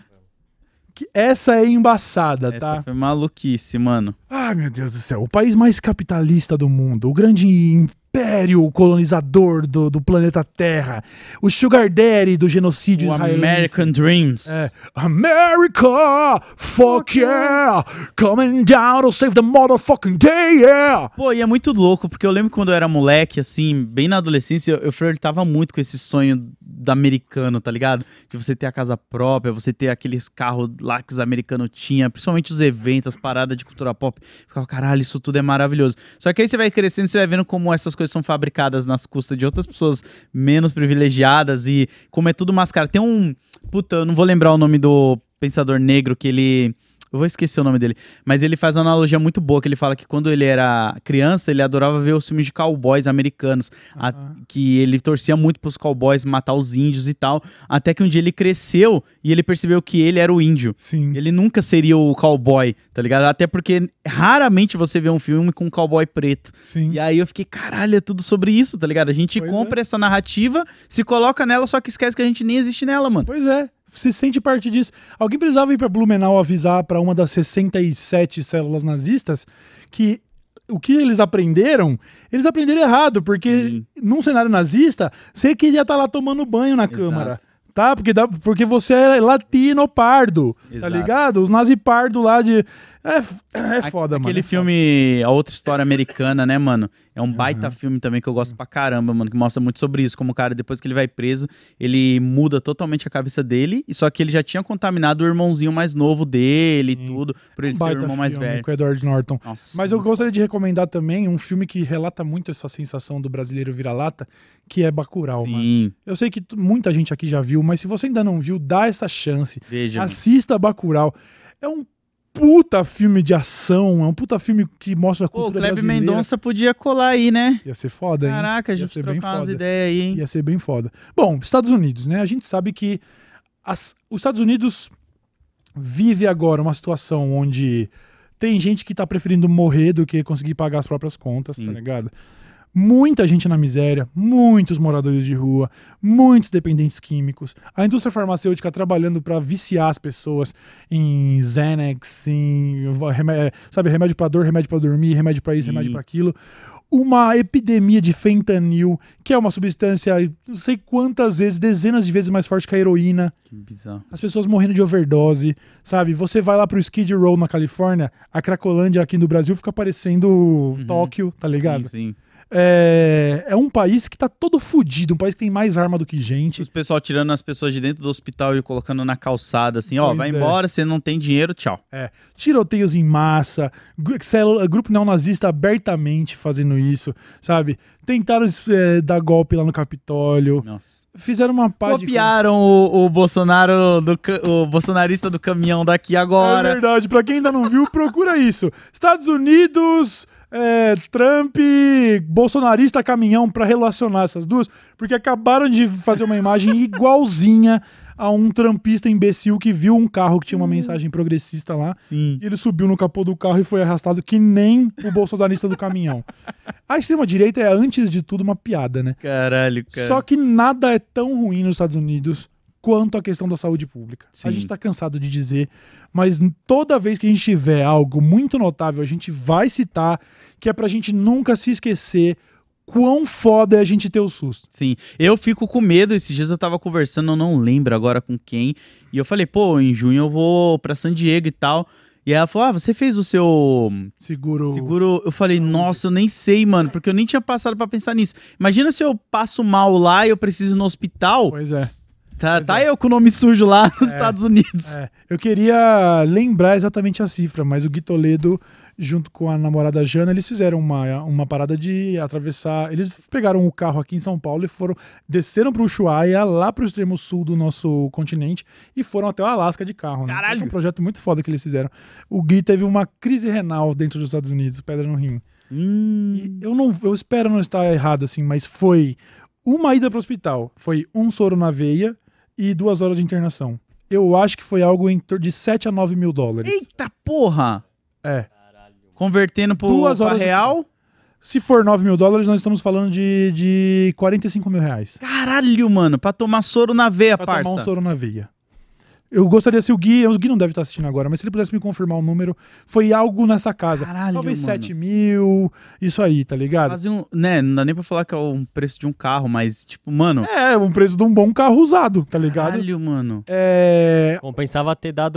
Que essa é embaçada, Essa tá? foi maluquice, mano. Ai, meu Deus do céu. O país mais capitalista do mundo. O grande império colonizador do, do planeta Terra. O sugar daddy do genocídio O israelense. American Dreams. É. America, fuck yeah, coming down to save the motherfucking day, yeah. Pô, e é muito louco, porque eu lembro quando eu era moleque, assim, bem na adolescência, eu, eu flertava muito com esse sonho do americano, tá ligado? De você ter a casa própria, você ter aqueles carros lá que os americanos tinham, principalmente os eventos, as paradas de cultura pop. Ficava, caralho, isso tudo é maravilhoso. Só que aí você vai crescendo, você vai vendo como essas coisas são fabricadas nas custas de outras pessoas menos privilegiadas e como é tudo mascarado. Tem um... Puta, eu não vou lembrar o nome do pensador negro que ele... Eu vou esquecer o nome dele. Mas ele faz uma analogia muito boa, que ele fala que quando ele era criança, ele adorava ver os filmes de cowboys americanos. Ah. A, que ele torcia muito pros cowboys matar os índios e tal. Até que um dia ele cresceu e ele percebeu que ele era o índio. Sim. Ele nunca seria o cowboy, tá ligado? Até porque raramente você vê um filme com um cowboy preto. Sim. E aí eu fiquei, caralho, é tudo sobre isso, tá ligado? A gente Pois compra essa narrativa, se coloca nela, só que esquece que a gente nem existe nela, mano. Pois é. Se sente parte disso. Alguém precisava ir pra Blumenau avisar pra uma das sessenta e sete células nazistas que o que eles aprenderam, eles aprenderam errado, porque Sim. num cenário nazista, você queria estar lá tomando banho na Exato. Câmara. Tá? Porque, dá, porque você é latino pardo, Exato. tá ligado? Os nazi pardo lá de... É, f- é foda, mano. Aquele é foda. filme, A Outra História Americana, né, mano? É um baita filme também que eu gosto pra caramba, mano, que mostra muito sobre isso. Como o cara, depois que ele vai preso, ele muda totalmente a cabeça dele, e só que ele já tinha contaminado o irmãozinho mais novo dele Sim. e tudo, por ele Um ser o baita irmão mais filme velho. com o Edward Norton. Nossa, Mas eu muito gostaria de recomendar também um filme que relata muito essa sensação do brasileiro vira-lata, que é Bacurau, mano. Sim, Eu sei que t- muita gente aqui já viu, mas se você ainda não viu, dá essa chance. veja. mano. Assista Bacurau. É um puta filme de ação, é um puta filme que mostra a Pô, o cultura Kleber brasileira. Mendonça podia colar aí, né? Ia ser foda, hein? Caraca, a Ia gente ser bem trocar umas foda. ideias aí, hein? Ia ser bem foda. Bom, Estados Unidos, né? A gente sabe que as- os Estados Unidos vive agora uma situação onde tem gente que tá preferindo morrer do que conseguir pagar as próprias contas, Sim. tá ligado? Muita gente na miséria, muitos moradores de rua, muitos dependentes químicos, a indústria farmacêutica trabalhando para viciar as pessoas em Xanax, em remédio, sabe, remédio para dor, remédio para dormir, remédio para isso, Sim. remédio para aquilo. Uma epidemia de fentanil, que é uma substância, não sei quantas vezes, dezenas de vezes mais forte que a heroína. Que bizarro. As pessoas morrendo de overdose, sabe? Você vai lá pro Skid Row na Califórnia, a Cracolândia aqui no Brasil fica parecendo Uhum. Tóquio, tá ligado? Sim, sim. É, é um país que tá todo fudido, um país que tem mais arma do que gente. Os pessoal tirando as pessoas de dentro do hospital e colocando na calçada, assim, ó, Pois vai é. embora, você não tem dinheiro, tchau. É, tiroteios em massa, gru- célula- grupo neonazista abertamente fazendo isso, sabe? Tentaram é, dar golpe lá no Capitólio, Nossa. fizeram uma pá de... Copiaram o, o Bolsonaro, do, ca- o bolsonarista do caminhão daqui É agora. verdade, pra quem ainda não viu, procura isso. Estados Unidos, é, Trump, bolsonarista caminhão pra relacionar essas duas, porque acabaram de fazer uma imagem igualzinha a um trumpista imbecil que viu um carro que tinha uma mensagem progressista lá, Sim. e ele subiu no capô do carro e foi arrastado que nem o bolsonarista do caminhão. A extrema-direita é, antes de tudo, uma piada, né? Caralho, cara. Só que nada é tão ruim nos Estados Unidos quanto a questão da saúde pública. Sim. A gente tá cansado de dizer, mas toda vez que a gente tiver algo muito notável, a gente vai citar, que é pra gente nunca se esquecer quão foda é a gente ter o SUS. Sim, eu fico com medo. Esses dias eu tava conversando, eu não lembro agora com quem, e eu falei, pô, em junho eu vou pra San Diego e tal. E aí ela falou, ah, você fez o seu Seguro. seguro? Eu falei, nossa, eu nem sei, mano, porque eu nem tinha passado pra pensar nisso. Imagina se eu passo mal lá e eu preciso ir no hospital, Pois é. tá, pois tá é. eu com o nome sujo lá nos Estados Unidos. É, eu queria lembrar exatamente a cifra, mas o Gui Toledo, junto com a namorada Jana, eles fizeram uma, uma parada de atravessar. Eles pegaram o carro aqui em São Paulo e foram, desceram pro Ushuaia, lá pro extremo sul do nosso continente, e foram até o Alasca de carro. Né? Caralho! Esse é um projeto muito foda que eles fizeram. O Gui teve uma crise renal dentro dos Estados Unidos, pedra no rim. Hum, E eu não, eu espero não estar errado assim, mas foi uma ida pro hospital, foi um soro na veia e duas horas de internação. Eu acho que foi algo em torno de sete a nove mil dólares. Eita porra! É. Convertendo pro, Duas pra horas de- real? Se for nove mil dólares, nós estamos falando de, de quarenta e cinco mil reais. Caralho, mano, pra tomar soro na veia, Pra parça. tomar um soro na veia. Eu gostaria, se o Gui, o Gui não deve estar assistindo agora, mas se ele pudesse me confirmar o número, foi algo nessa casa. Caralho, Talvez mano. sete mil, isso aí, tá ligado? Quase um, né, não dá nem pra falar que é um preço de um carro, mas, tipo, mano... É, um preço de um bom carro usado, tá ligado? Caralho, mano. É... Compensava ter dado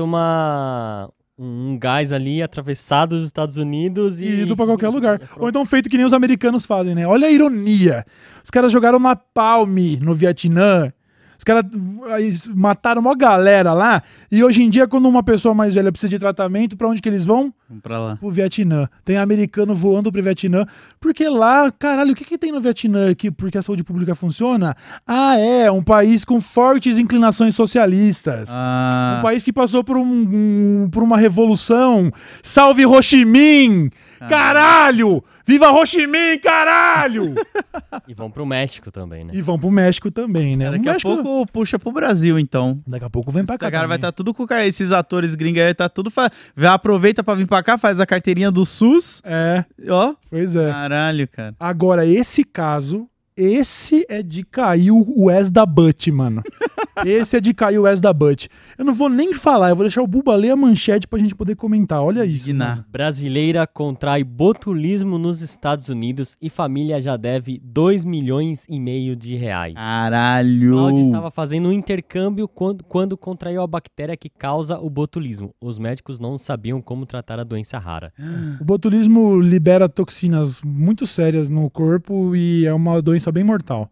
uma um gás ali, atravessado os Estados Unidos e... E ido pra qualquer lugar. Ou então feito que nem os americanos fazem, né? Olha a ironia. Os caras jogaram napalm no Vietnã. Os caras aí, mataram uma galera lá. E hoje em dia, quando uma pessoa mais velha precisa de tratamento, pra onde que eles vão? Vamos pra lá. Pro Vietnã. Tem americano voando pro Vietnã. Porque lá, caralho, o que que tem no Vietnã que porque a saúde pública funciona? Ah, é, um país com fortes inclinações socialistas. Ah, Um país que passou por, um, um- por uma revolução. Salve Ho Chi Minh! Caralho! Viva Ho Chi Minh, caralho! E vão pro México também, né? E vão pro México também, né? daqui o a México, pouco puxa pro Brasil, então. Daqui a pouco vem pra Esse cá. cara vai também. estar tudo com... ca- Esses atores gringos aí, tá tudo... Fa... Já aproveita pra vir pra cá, faz a carteirinha do SUS. É, Ó, pois é. caralho, cara. Agora, esse caso, esse é de cair o S da Butt, mano. Esse é de cair o S da Butt. Eu não vou nem falar, eu vou deixar o Buba ler a manchete pra gente poder comentar. Olha isso. Dignar. mano. Brasileira contrai botulismo nos Estados Unidos e família já deve dois milhões e meio de reais. Caralho. Cláudia estava fazendo um intercâmbio quando, quando contraiu a bactéria que causa o botulismo. Os médicos não sabiam como tratar a doença rara. O botulismo libera toxinas muito sérias no corpo e é uma doença bem mortal.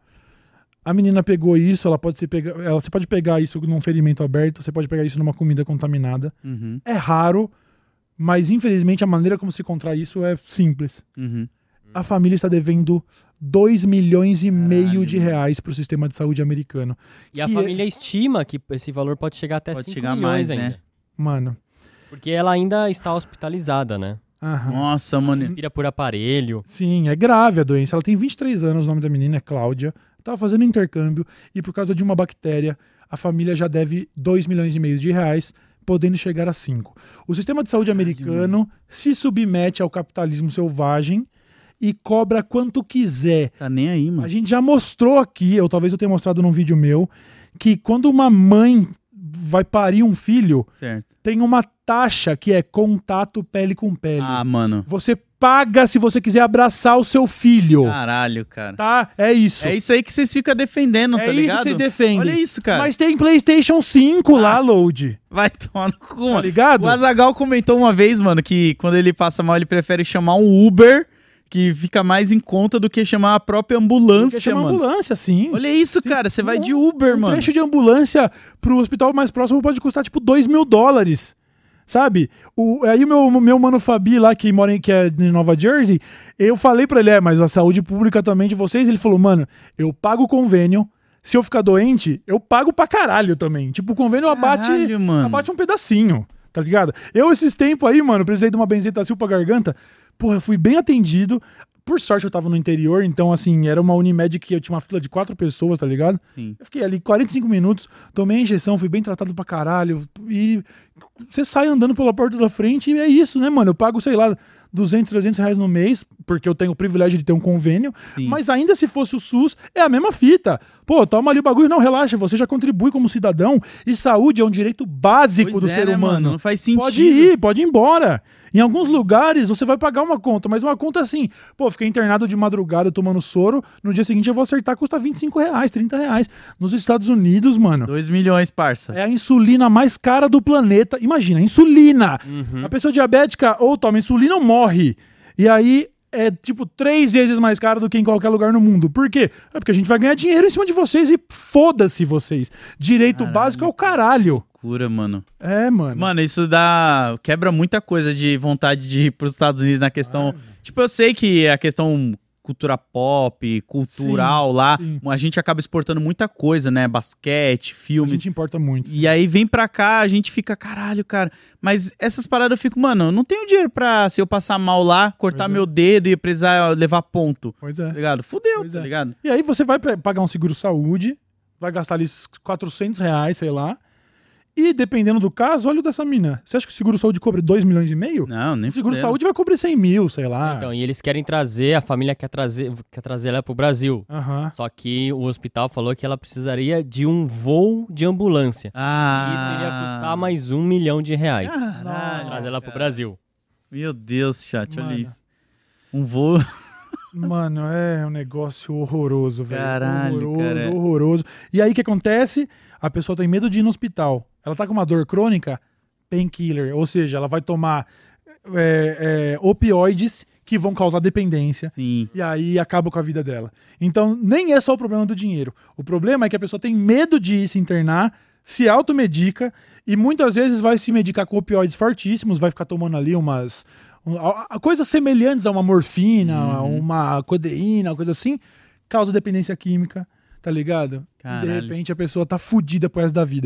A menina pegou isso, ela pode ser pega... ela, você pode pegar isso num ferimento aberto, você pode pegar isso numa comida contaminada. Uhum, É raro, mas infelizmente a maneira como se contrai isso é simples. uhum. A família está devendo dois milhões e meio Caralho, de mano. reais para o sistema de saúde americano. E a Que é- família estima que esse valor pode chegar até Pode cinco chegar milhões mais, ainda. né? Mano. Porque ela ainda está hospitalizada, né? Aham. Nossa, mano. Respira por aparelho. Sim, é grave a doença. Ela tem vinte e três anos, o nome da menina é Cláudia. Tava fazendo intercâmbio e por causa de uma bactéria, a família já deve dois milhões e meio de reais, podendo chegar a cinco. O sistema de saúde americano se submete ao capitalismo selvagem e cobra quanto quiser. Tá nem aí, mano. A gente já mostrou aqui, ou talvez eu tenha mostrado num vídeo meu, que quando uma mãe vai parir um filho, Certo. tem uma taxa que é contato pele com pele. Ah, mano. Você paga se você quiser abraçar o seu filho. Caralho, cara. Tá? É isso. É isso aí que vocês ficam defendendo, É tá isso ligado? que vocês defendem. Olha isso, cara. Mas tem PlayStation cinco lá, Load. Vai tomar no cu, Tá mano. ligado? O Azaghal comentou uma vez, mano, que quando ele passa mal, ele prefere chamar um Uber, que fica mais em conta do que chamar a própria ambulância, Porque chama mano. ambulância, sim. Olha isso, Sim. cara. Você vai Um- de Uber, um mano. trecho de ambulância pro hospital mais próximo pode custar, tipo, dois mil dólares. Sabe? O, aí o meu, meu mano Fabi lá, que mora em, que é de Nova Jersey, eu falei pra ele, é, mas a saúde pública também de vocês, ele falou, mano, eu pago o convênio, se eu ficar doente, eu pago pra caralho também. Tipo, o convênio abate, Caralho, mano. abate um pedacinho, tá ligado? Eu, esses tempos aí, mano, precisei de uma benzetacil pra garganta, porra, fui bem atendido. Por sorte eu tava no interior, então assim, era uma Unimed que eu tinha uma fila de quatro pessoas, tá ligado? Sim. Eu fiquei ali quarenta e cinco minutos, tomei a injeção, fui bem tratado pra caralho. E você sai andando pela porta da frente e é isso, né, mano? Eu pago, sei lá, duzentos, trezentos reais no mês, porque eu tenho o privilégio de ter um convênio. Sim. Mas ainda se fosse o SUS, é a mesma fita. Pô, toma ali o bagulho. Não, relaxa, você já contribui como cidadão. E saúde é um direito básico Pois do é, ser né, humano. mano? Não faz sentido. Pode ir, pode ir embora. Em alguns lugares você vai pagar uma conta, mas uma conta assim, pô, fiquei internado de madrugada tomando soro, no dia seguinte eu vou acertar, custa vinte e cinco reais, trinta reais. Nos Estados Unidos, mano, Dois milhões, parça. é a insulina mais cara do planeta. Imagina, insulina. Uhum. A pessoa diabética ou toma insulina ou morre. E aí é tipo três vezes mais caro do que em qualquer lugar no mundo. Por quê? É porque a gente vai ganhar dinheiro em cima de vocês e foda-se vocês. Direito Caralho, básico é o caralho. Cura, mano. É, mano. Mano, isso dá. Quebra muita coisa de vontade de ir pros Estados Unidos na questão. Tipo, eu sei que a questão cultura pop, cultural Sim, lá, sim. a gente acaba exportando muita coisa, né? Basquete, A filmes. gente importa muito. E aí vem pra cá, a gente fica, caralho, cara. Mas essas paradas eu fico, mano, eu não tenho dinheiro pra, se eu passar mal lá, cortar Pois é. meu dedo e precisar levar ponto. Pois Tá é. ligado? Fudeu, Pois tá é. ligado? E aí você vai pe- pagar um seguro-saúde, vai gastar ali quatrocentos reais, sei lá. E dependendo do caso, olha o dessa mina. Você acha que o seguro-saúde cobre dois milhões e meio? Não, nem O fudeu. seguro-saúde vai cobrir cem mil, sei lá. Então, e eles querem trazer, a família quer trazer, quer trazer ela pro Brasil. Aham. Só que o hospital falou que ela precisaria de um voo de ambulância. Ah. E isso iria custar mais um milhão de reais. Caralho, Trazer ela pro cara. Brasil. Meu Deus, chat, olha Mano. isso. Um voo. Mano, é um negócio horroroso, velho. Caralho, horroroso, cara. horroroso. E aí o que acontece? A pessoa tem medo de ir no hospital. Ela tá com uma dor crônica, painkiller. Ou seja, ela vai tomar é, é, opioides que vão causar dependência. Sim. E aí acaba com a vida dela. Então, nem é só o problema do dinheiro. O problema é que a pessoa tem medo de ir se internar, se automedica e muitas vezes vai se medicar com opioides fortíssimos, vai ficar tomando ali umas... um- a- a- coisas semelhantes a uma morfina, Uhum. uma codeína, coisa assim, causa dependência química, tá ligado? E de Caralho. repente a pessoa tá fudida pro resto da vida.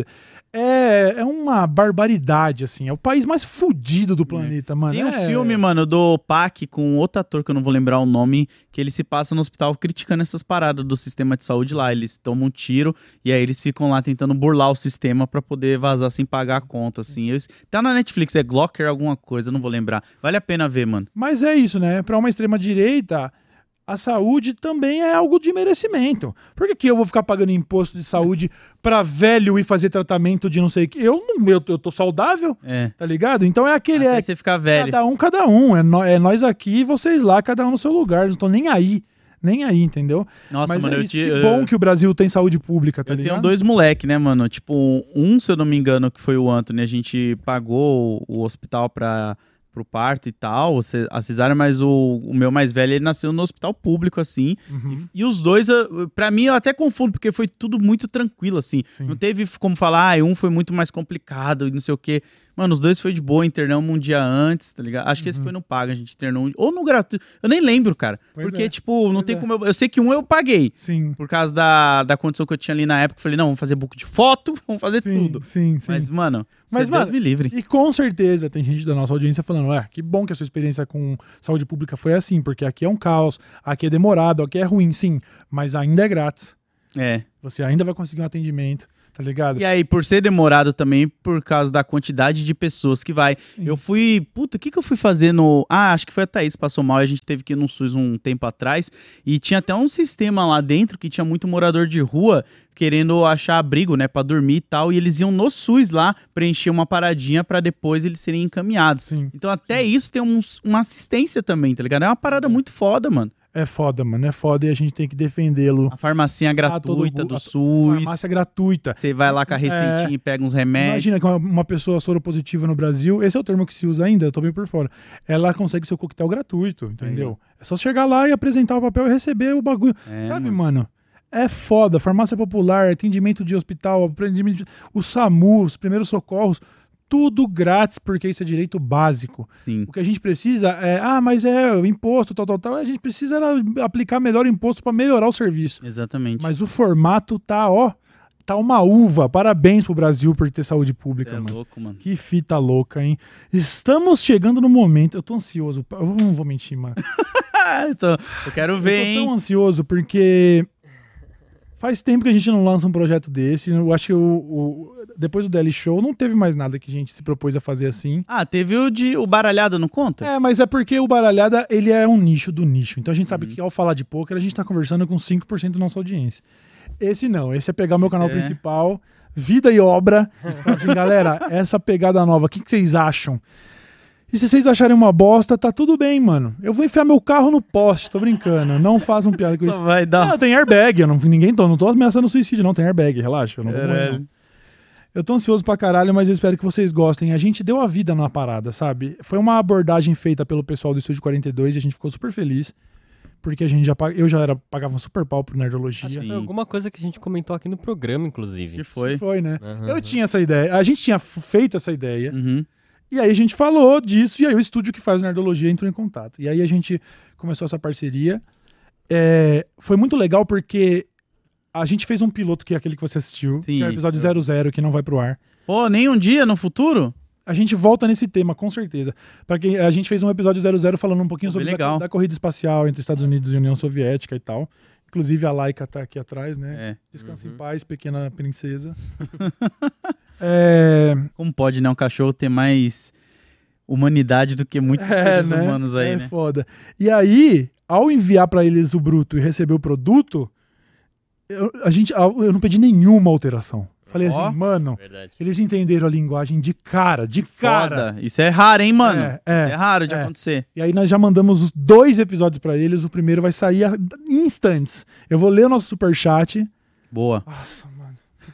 É, é uma barbaridade, assim. É o país mais fudido do planeta, mano. Tem um É- filme, mano, do Pac com outro ator que eu não vou lembrar o nome, que ele se passa no hospital criticando essas paradas do sistema de saúde lá. Eles tomam um tiro e aí eles ficam lá tentando burlar o sistema pra poder vazar sem pagar a conta, assim. Eu- tá na Netflix, é Glocker alguma coisa, eu não vou lembrar. Vale a pena ver, mano. Mas é isso, né? Pra uma extrema-direita, a saúde também é algo de merecimento. Por que, que eu vou ficar pagando imposto de saúde pra velho ir fazer tratamento de não sei o que? Eu, não- eu, eu tô saudável, É. tá ligado? Então é aquele... Até É você ficar velho. cada um, cada um. É, nó- é nós aqui e vocês lá, cada um no seu lugar. Não tô nem aí. Nem aí, entendeu? Nossa, Mas mano, é eu isso, te- que eu- bom que o Brasil tem saúde pública, tá Eu ligado? tenho dois moleque, né, mano? Tipo, um, se eu não me engano, que foi o Anthony, a gente pagou o hospital pra, pro parto e tal, ce- a cesárea, mas o, o meu mais velho, ele nasceu no hospital público, assim. Uhum. E os dois, eu- pra mim, eu até confundo, porque foi tudo muito tranquilo, assim. Sim. Não teve como falar, ah, um foi muito mais complicado e não sei o quê. Mano, os dois foi de boa, internamos um dia antes, tá ligado? Acho que esse foi no paga, a gente internou um... Ou no gratuito. Eu nem lembro, cara. Pois porque, é. tipo, não Pois tem é. como... Eu, eu sei que um eu paguei. Sim. Por causa da, da condição que eu tinha ali na época, eu falei, não, vamos fazer book de foto, vamos fazer Sim, tudo. sim, sim. Mas, mano, Mas, Mas, Deus mano, me livre. E com certeza tem gente da nossa audiência falando, ué, que bom que a sua experiência com saúde pública foi assim, porque aqui é um caos, aqui é demorado, aqui é ruim, sim, mas ainda é grátis. É. Você ainda vai conseguir um atendimento, tá ligado? E aí, por ser demorado também, por causa da quantidade de pessoas que vai. Sim. Eu fui... Puta, o que que eu fui fazer no... Ah, acho que foi a Thaís que passou mal e a gente teve que ir no SUS um tempo atrás. E tinha até um sistema lá dentro que tinha muito morador de rua querendo achar abrigo, né, pra dormir e tal. E eles iam no SUS lá preencher uma paradinha pra depois eles serem encaminhados. Sim. Então até isso tem um- uma assistência também, tá ligado? É uma parada muito foda, mano. É foda, mano. É foda e a gente tem que defendê-lo. A farmacinha gratuita todo- do a- SUS. Farmácia gratuita. Você vai lá com a receitinha É. e pega uns remédios. Imagina que uma, uma pessoa soropositiva no Brasil, esse é o termo que se usa ainda, eu tô bem por fora. Ela consegue seu coquetel gratuito, entendeu? É só chegar lá e apresentar o papel e receber o bagulho. É, Sabe, mano? É foda. Farmácia popular, atendimento de hospital, atendimento de... o SAMU, os primeiros socorros, tudo grátis, porque isso é direito básico. Sim. O que a gente precisa é, ah, mas é o imposto, tal, tal, tal. A gente precisa era aplicar melhor o imposto para melhorar o serviço. Exatamente. Mas o formato tá, ó, tá uma uva. Parabéns pro Brasil por ter saúde pública, Cê é mano. louco, mano. Que fita louca, hein? Estamos chegando no momento. Eu tô ansioso. Eu não vou mentir, mano. Ah, então, eu quero ver, eu tô hein? tão ansioso porque faz tempo que a gente não lança um projeto desse. Eu acho que o, o- depois do Daily Show não teve mais nada que a gente se propôs a fazer assim. Ah, teve o de o baralhado, não conta? É, mas é porque o Baralhada, ele é um nicho do nicho. Então a gente sabe Uhum. que ao falar de poker, a gente tá conversando com cinco por cento da nossa audiência. Esse não, esse é pegar o meu Esse canal é- principal, vida e obra. Falar assim, galera, essa pegada nova, o que, que vocês acham? E se vocês acharem uma bosta, tá tudo bem, mano. Eu vou enfiar meu carro no poste, tô brincando. Não façam piada com Só isso. vai dar. Ah, tem airbag, eu não, ninguém tô, não tô ameaçando suicídio, não, tem airbag, relaxa. Eu não vou morrer, Caralho. não. Eu tô ansioso pra caralho, mas eu espero que vocês gostem. A gente deu a vida na parada, sabe? Foi uma abordagem feita pelo pessoal do Estúdio quarenta e dois e a gente ficou super feliz. Porque a gente já pag... eu já era, pagava um super pau pro Nerdologia. Acho que Sim. foi alguma coisa que a gente comentou aqui no programa, inclusive. Que foi? Foi, né? Aham, Eu aham. tinha essa ideia. A gente tinha f- feito essa ideia. Uhum. E aí a gente falou disso, e aí o estúdio que faz Nerdologia entrou em contato. E aí a gente começou essa parceria. É, foi muito legal porque a gente fez um piloto, que é aquele que você assistiu, Sim. que é o episódio zero zero, que não vai pro ar. Pô, nem um dia no futuro? A gente volta nesse tema, com certeza. Para que a gente fez um episódio zero zero falando um pouquinho Pô, bem sobre a, legal. da corrida espacial entre Estados Unidos e União Soviética e tal. Inclusive a Laika tá aqui atrás, né? É. Descansa Uhum. em paz, pequena princesa. é, Como pode, né, um cachorro ter mais humanidade do que muitos seres né? humanos aí, é né? foda. E aí, ao enviar pra eles o bruto e receber o produto, eu, a gente, eu não pedi nenhuma alteração. Falei Ó. assim, mano, Verdade. eles entenderam a linguagem de cara, de cara. Foda. Isso é raro, hein, mano? É, é, Isso é raro de é. acontecer. E aí nós já mandamos os dois episódios pra eles. O primeiro vai sair a- em instantes. Eu vou ler o nosso superchat. Boa. Nossa, mano.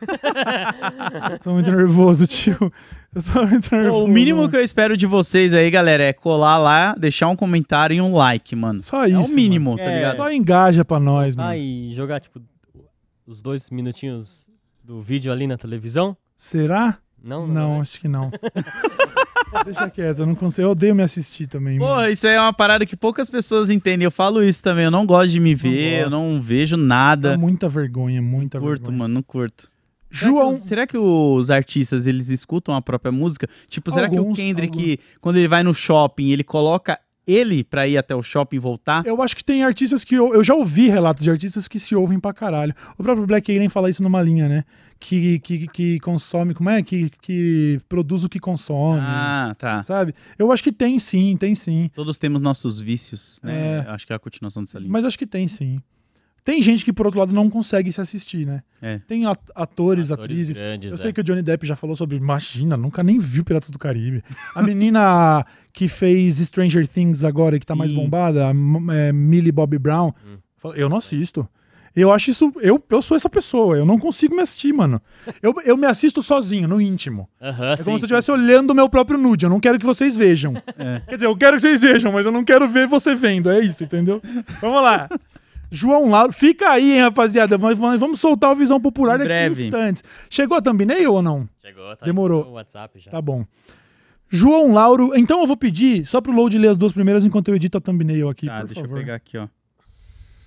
Eu tô muito nervoso, tio. Eu tô muito nervoso. Pô, o mínimo mano. que eu espero de vocês aí, galera, é colar lá, deixar um comentário e um like, mano. Só É isso. o mínimo, mano. tá É. ligado? Só engaja pra nós, mano. Ah, e jogar, tipo, os dois minutinhos do vídeo ali na televisão? Será? Não, Não, né? acho que não. Deixa quieto, eu não consigo. Eu odeio me assistir também. Pô, mano. isso aí é uma parada que poucas pessoas entendem. Eu falo isso também. Eu não gosto de me ver, eu gosto. não vejo Dá nada. muita vergonha, muita Curto, vergonha. mano, não curto. Será João. que, os, será que os artistas, eles escutam a própria música? Tipo, será que o Alguns, Kendrick, quando ele vai no shopping, ele coloca ele pra ir até o shopping e voltar? Eu acho que tem artistas que. Eu, eu já ouvi relatos de artistas que se ouvem pra caralho. O próprio Black Alien fala isso numa linha, né? Que, que, que consome. Como é? Que, que produz o que consome. Ah, tá. Sabe? Eu acho que tem sim, tem sim. Todos temos nossos vícios, né? É. Acho que é a continuação dessa linha. Mas acho que tem sim. Tem gente que, por outro lado, não consegue se assistir, né? É. Tem at- atores, Atores atrizes. grandes, Eu sei é. que o Johnny Depp já falou sobre. Imagina, nunca nem viu Piratas do Caribe. A menina que fez Stranger Things agora, que tá mais Sim. bombada, a M- é, Millie Bobby Brown. Hum. fala, Eu não assisto. Eu acho isso. Eu, eu sou essa pessoa. Eu não consigo me assistir, mano. Eu, eu me assisto sozinho, no íntimo. Aham, É sim, como se eu sim. estivesse olhando o meu próprio nude. Eu não quero que vocês vejam. É. Quer dizer, eu quero que vocês vejam, mas eu não quero ver você vendo. É isso, entendeu? Vamos lá. João Lauro, fica aí, hein, rapaziada. Mas, mas vamos soltar o Visão Popular Em daqui a breve. instantes. Chegou a thumbnail ou não? Chegou, tá Demorou. no WhatsApp já. Tá bom. João Lauro, então eu vou pedir só pro Load ler as duas primeiras enquanto eu edito a thumbnail aqui, Tá, por deixa favor. eu pegar aqui, ó.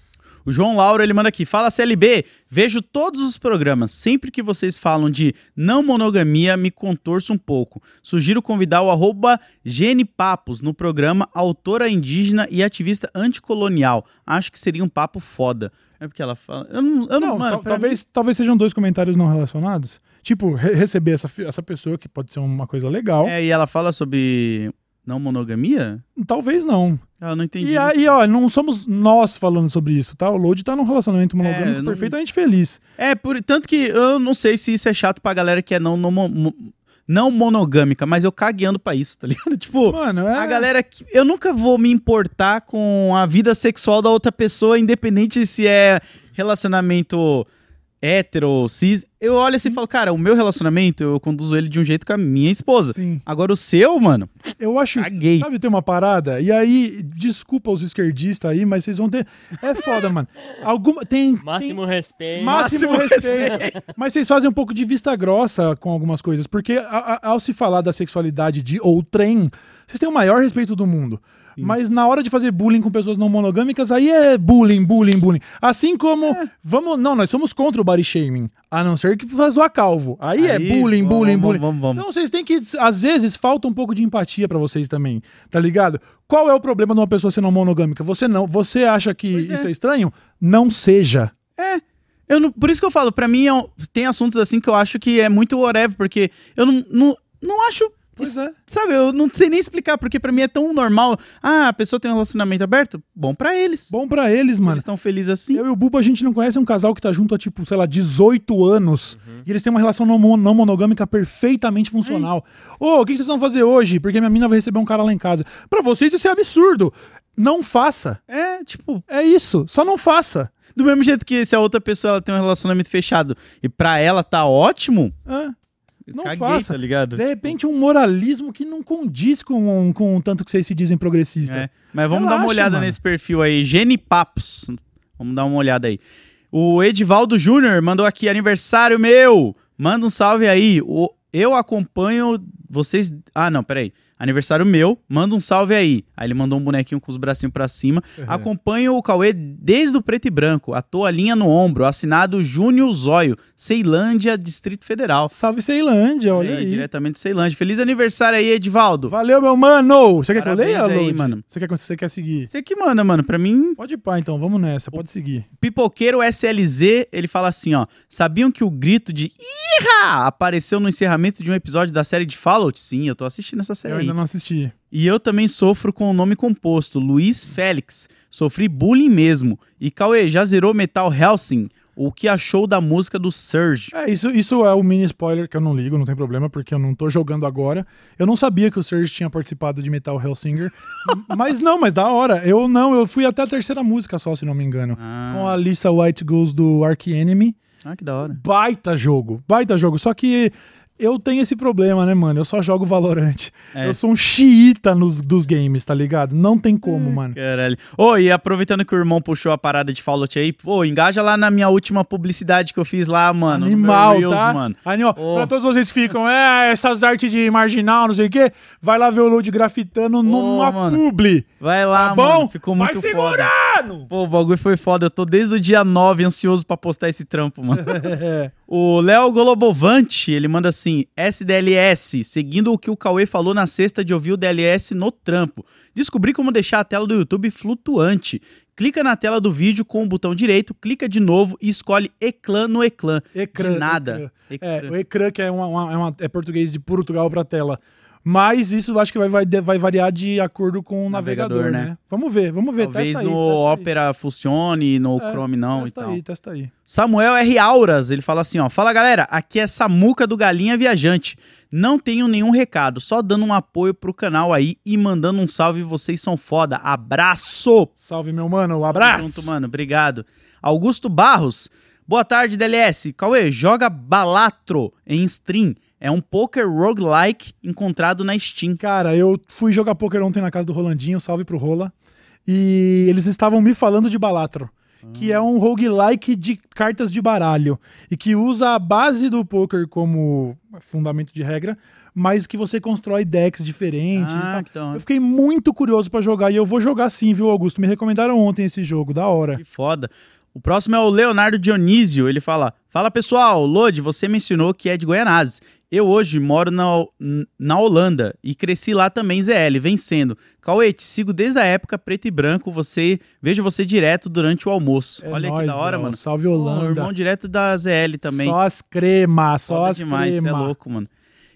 O João Lauro, ele manda aqui, fala C L B, vejo todos os programas, sempre que vocês falam de não monogamia, me contorço um pouco. Sugiro convidar o arroba Gene Papos no programa Autora Indígena e Ativista Anticolonial. Acho que seria um papo foda. É porque ela fala... Eu não, eu não, Não, mano, tal- pra talvez, talvez sejam dois comentários não relacionados. Tipo, re- receber essa, fi- essa pessoa, que pode ser uma coisa legal. mim- É, e ela fala sobre não monogamia? Talvez não. Ah, eu não entendi. E aí, ó, não somos nós falando sobre isso, tá? O Load tá num relacionamento monogâmico não- perfeitamente feliz. É, por, tanto que eu não sei se isso é chato pra galera que é não, não, mo- não monogâmica, mas eu cagueando pra isso, tá ligado? Tipo, Mano, é... a galera que... Eu nunca vou me importar com a vida sexual da outra pessoa, independente se é relacionamento hétero, cis. Eu olho assim e falo, cara, o meu relacionamento, eu conduzo ele de um jeito com a minha esposa. Sim. Agora o seu, mano, Eu acho isso. Caguei. Sabe, tem uma parada? E aí, desculpa os esquerdistas aí, mas vocês vão ter. É foda, mano. Alguma. Tem. Máximo tem... respeito. Máximo, Máximo respeito. Mas vocês fazem um pouco de vista grossa com algumas coisas. Porque a- a- ao se falar da sexualidade de outrem, vocês têm o maior respeito do mundo. Mas na hora de fazer bullying com pessoas não monogâmicas, aí é bullying, bullying, bullying. Assim como. É. Vamos. Não, nós somos contra o body shaming. A não ser que faz zoar calvo. Aí, é Aí, bullying, vamos, bullying, vamos, bullying. vamos, vamos. Então vocês têm que. Às vezes falta um pouco de empatia pra vocês também. Tá ligado? Qual é o problema de uma pessoa ser não monogâmica? Você não. Você acha que Pois é. isso é estranho? Não seja. é... Eu não, por isso que eu falo, pra mim é um- tem assuntos assim que eu acho que é muito whatever, porque eu não, não, não acho... Pois é. Sabe, eu não sei nem explicar, porque pra mim é tão normal. Ah, a pessoa tem um relacionamento aberto? Bom pra eles. Bom pra eles, Se mano. eles estão felizes assim. Eu e o Buba, a gente não conhece um casal que tá junto há, tipo, sei lá, dezoito anos. E eles têm uma relação não, mon- não monogâmica perfeitamente funcional. Ô, o que que vocês vão fazer hoje? Porque minha mina vai receber um cara lá em casa. Pra vocês isso é absurdo. Não faça. É, tipo, É isso. Só não faça. do mesmo jeito que se a outra pessoa ela tem um relacionamento fechado e pra ela tá ótimo, É. eu Não caguei, faça. tá ligado? De repente, um moralismo que não condiz com, com o tanto que vocês se dizem progressista. É. Mas vamos dar uma Relaxa, olhada mano. nesse perfil aí, Gene Papos. Vamos dar uma olhada aí. O Edivaldo Júnior mandou aqui, aniversário meu. Manda um salve aí. O, eu acompanho vocês... Ah, não, peraí. Aniversário meu, manda um salve aí. Aí ele mandou um bonequinho com os bracinhos pra cima. Acompanho o Cauê desde o preto e branco. A toalhinha no ombro. Assinado Júnior Zóio. Ceilândia, Distrito Federal. Salve Ceilândia, olha É, aí. diretamente de Ceilândia. Feliz aniversário aí, Edivaldo. Valeu, meu mano! Você quer que eu Parabéns leia, aí, Load? mano. Você quer, você quer seguir? Você que manda, mano. Pra mim, Pode ir pá, então. Vamos nessa. Pode seguir. Pipoqueiro S L Z, ele fala assim, ó. Sabiam que o grito de Iha apareceu no encerramento de um episódio da série de Fallout? Sim, eu tô assistindo essa série Eu aí. ainda não assisti. E eu também sofro com o nome composto, Luiz Félix. Sofri bullying mesmo. E Cauê, já zerou Metal Hellsing? O que achou da música do Surge? É, isso, isso é o mini spoiler que eu não ligo, não tem problema, porque eu não tô jogando agora. Eu não sabia que o Surge tinha participado de Metal Hellsinger. Mas não, mas da hora. Eu não, eu fui até a terceira música só, se não me engano. Ah. Com a Lisa White Goes do Arch Enemy. Ah, que da hora. Baita jogo, baita jogo. Só que eu tenho esse problema, né, mano? Eu só jogo Valorant. É. Eu sou um xiita nos, dos games, tá ligado? Não tem como, mano. Caralho. Ô, e aproveitando que o irmão puxou a parada de Fallout aí, pô, engaja lá na minha última publicidade que eu fiz lá, mano. Animal, no meu Reels, tá? mano. Animal. Ô. Pra todos vocês que ficam, é, essas artes de marginal, não sei o quê, vai lá ver o Load grafitando numa mano. publi. Vai lá, Tá bom? mano. Ficou Vai muito foda. segurando! Pô, o bagulho foi foda. Eu tô desde o dia nove ansioso pra postar esse trampo, mano. O Léo Golobovante, ele manda assim, S D L S, seguindo o que o Cauê falou na sexta de ouvir o D L S no trampo. Descobri como deixar a tela do YouTube flutuante. Clica na tela do vídeo com o botão direito, clica de novo e escolhe Eclã no Eclã. Ecrã. De nada. ecrã. É, Ecrã. o ecrã, que é, uma, uma- é, uma- é português de Portugal pra tela. Mas isso eu acho que vai, vai, vai variar de acordo com o navegador, Navegador, né? né? Vamos ver, vamos ver. Talvez testa aí, no testa aí. Opera funcione, no É, Chrome não e Testa tal. aí, testa aí. Samuel R. Auras, ele fala assim, ó. Fala, galera, aqui é Samuca do Galinha Viajante. Não tenho nenhum recado, só dando um apoio pro canal aí e mandando um salve, vocês são foda. Abraço! Salve, meu mano. Um Tamo abraço. junto, mano. Obrigado. Augusto Barros. Boa tarde, D L S. Cauê, joga Balatro em stream. É um poker roguelike encontrado na Steam. Cara, eu fui jogar poker ontem na casa do Rolandinho, salve pro Rola. E eles estavam me falando de Balatro, que é um roguelike de cartas de baralho. E que usa a base do poker como fundamento de regra, mas que você constrói decks diferentes. e Ah, tal. que da hora. Eu fiquei muito curioso pra jogar e eu vou jogar sim, viu, Augusto? Me recomendaram ontem esse jogo, da hora. Que foda. O próximo é o Leonardo Dionísio. Ele fala: Fala pessoal, Lodi, você mencionou que é de Guaianazes. Eu hoje moro na, na Holanda e cresci lá também, Z L, vencendo. Cauê, te sigo desde a época preto e branco, você, vejo você direto durante o almoço. É Olha nóis, que da hora, Léo. mano. Salve Holanda. Oh, irmão direto da Z L também. Só as cremas, só Foda as demais, cremas. cê é louco, mano.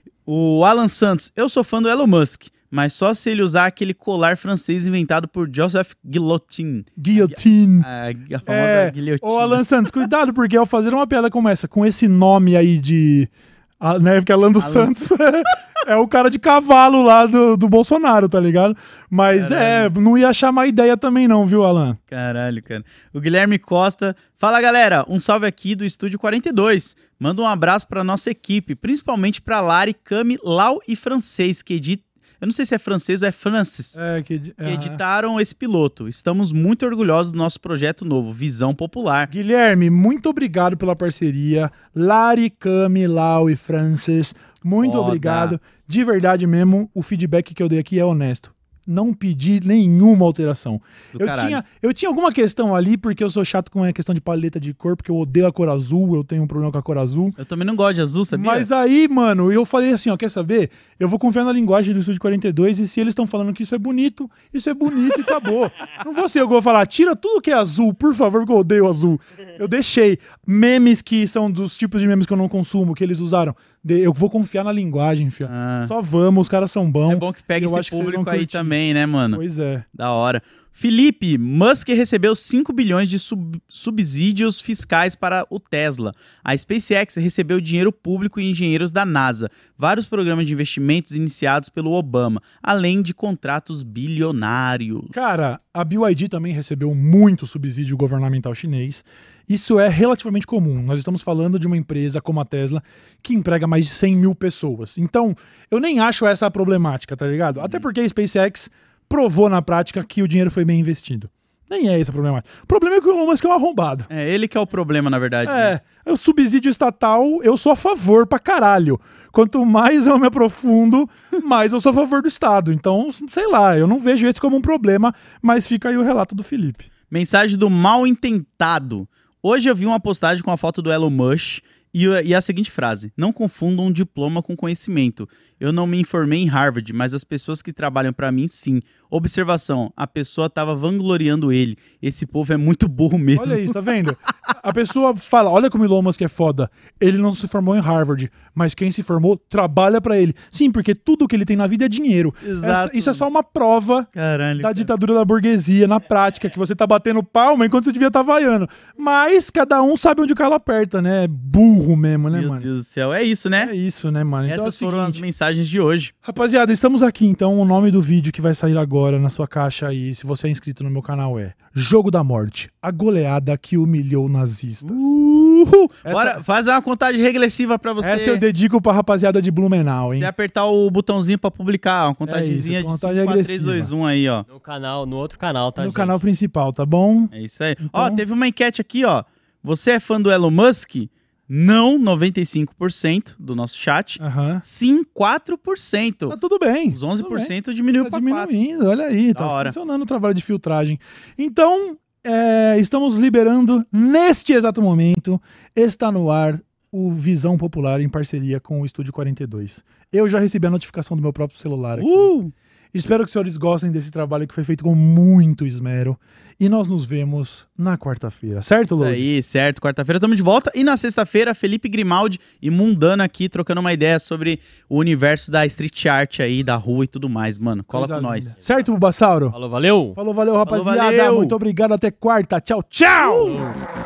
O Alan Santos, eu sou fã do Elon Musk, mas só se ele usar aquele colar francês inventado por Joseph Guillotin. Guillotine. A, a famosa É, guilhotina. ô Alan Santos, cuidado, porque ao fazer uma piada como essa, com esse nome aí de... A, né, porque Alan dos Alan Santos é o cara de cavalo lá do, do Bolsonaro, tá ligado? Mas Caralho. é, não ia achar má ideia também não, viu, Alan? Caralho, cara. O Guilherme Costa. Fala, galera. Um salve aqui do Estúdio quarenta e dois. Manda um abraço pra nossa equipe, principalmente pra Lari, Cami, Lau e Francês, que edita... Eu não sei se é francês ou é Francis, É, que, que ah. editaram esse piloto. Estamos muito orgulhosos do nosso projeto novo, Visão Popular. Guilherme, muito obrigado pela parceria. Lari, Cami, Lau e Francis, muito Foda. obrigado. De verdade mesmo, o feedback que eu dei aqui é honesto. Não pedi nenhuma alteração. Do Eu caralho. tinha, eu tinha alguma questão ali, porque eu sou chato com a questão de paleta de cor, porque eu odeio a cor azul, eu tenho um problema com a cor azul. Eu também não gosto de azul, sabia? Mas aí, mano, eu falei assim, ó, quer saber? Eu vou confiar na linguagem do Estúdio quarenta e dois e se eles estão falando que isso é bonito, isso é bonito e acabou. Não vou ser eu que vou falar, tira tudo que é azul, por favor, porque eu odeio azul. Eu deixei memes que são dos tipos de memes que eu não consumo, que eles usaram. De- eu vou confiar na linguagem, fia. Ah. Só vamos, os caras são bons. É bom que pegue Eu esse acho que vocês público vão aí curtir. também, né, mano? Pois é. Da hora. Felipe, Musk recebeu cinco bilhões de sub- subsídios fiscais para o Tesla. A SpaceX recebeu dinheiro público e engenheiros da NASA. Vários programas de investimentos iniciados pelo Obama, além de contratos bilionários. Cara, a B Y D também recebeu muito subsídio governamental chinês. Isso é relativamente comum. Nós estamos falando de uma empresa como a Tesla que emprega mais de cem mil pessoas. Então, eu nem acho essa a problemática, tá ligado? Até porque a SpaceX provou na prática que o dinheiro foi bem investido. Nem é esse a problemática. O problema é que o Elon Musk é um arrombado. É, ele que é o problema, na verdade. né? É, o subsídio estatal, eu sou a favor pra caralho. Quanto mais eu me aprofundo, mais eu sou a favor do Estado. Então, sei lá, eu não vejo esse como um problema, mas fica aí o relato do Felipe. Mensagem do Mal Intentado. Hoje eu vi uma postagem com a foto do Elon Musk e, e a seguinte frase: não confundam um diploma com conhecimento. Eu não me informei em Harvard, mas as pessoas que trabalham pra mim, sim. Observação, a pessoa tava vangloriando ele. Esse povo é muito burro mesmo. Olha isso, tá vendo? A pessoa fala, olha como o Elon Musk é foda. Ele não se formou em Harvard, mas quem se formou trabalha pra ele. Sim, porque tudo que ele tem na vida é dinheiro. Exato. Essa- isso é só uma prova Caralho. da cara. ditadura da burguesia na prática, que você tá batendo palma enquanto você devia estar vaiando. Mas cada um sabe onde o calo aperta, né? Burro mesmo, né, Meu mano? Deus do céu, é isso, né? É isso, né, mano? Então Essas é o foram as seguinte, mensagens de hoje. rapaziada, estamos aqui, então o nome do vídeo que vai sair agora na sua caixa aí, se você é inscrito no meu canal, é Jogo da Morte, a goleada que humilhou nazistas. Uhul. Essa- Bora fazer uma contagem regressiva pra você. Essa eu dedico pra rapaziada de Blumenau, hein? Você apertar o botãozinho pra publicar, uma contagemzinha isso, de contagem cinco, quatro, três, regressiva. dois, um aí, ó. No canal, no outro canal, tá, No gente? canal principal, tá bom? É isso aí. Então- Ó, teve uma enquete aqui, ó. Você é fã do Elon Musk? Não, noventa e cinco por cento do nosso chat. Aham. Sim, quatro por cento. Tá tudo bem. Os onze por tudo bem. cento diminuiu Tá pra quatro. diminuindo, olha aí, Da tá hora. funcionando o trabalho de filtragem. Então, é, estamos liberando neste exato momento, está no ar o Visão Popular em parceria com o Estúdio quarenta e dois. Eu já recebi a notificação do meu próprio celular aqui. Uh! Espero que os senhores gostem desse trabalho que foi feito com muito esmero. E nós nos vemos na quarta-feira, certo, Isso Lodi? aí, certo. Quarta-feira estamos de volta. E na sexta-feira, Felipe Grimaldi e Mundano aqui, trocando uma ideia sobre o universo da street art aí, da rua e tudo mais, mano. Cola Coisa com nós. linda. Certo, Bulbasauro? Falou, valeu! Falou, valeu, rapaziada. valeu. Muito obrigado. Até quarta. Tchau, tchau! Uh!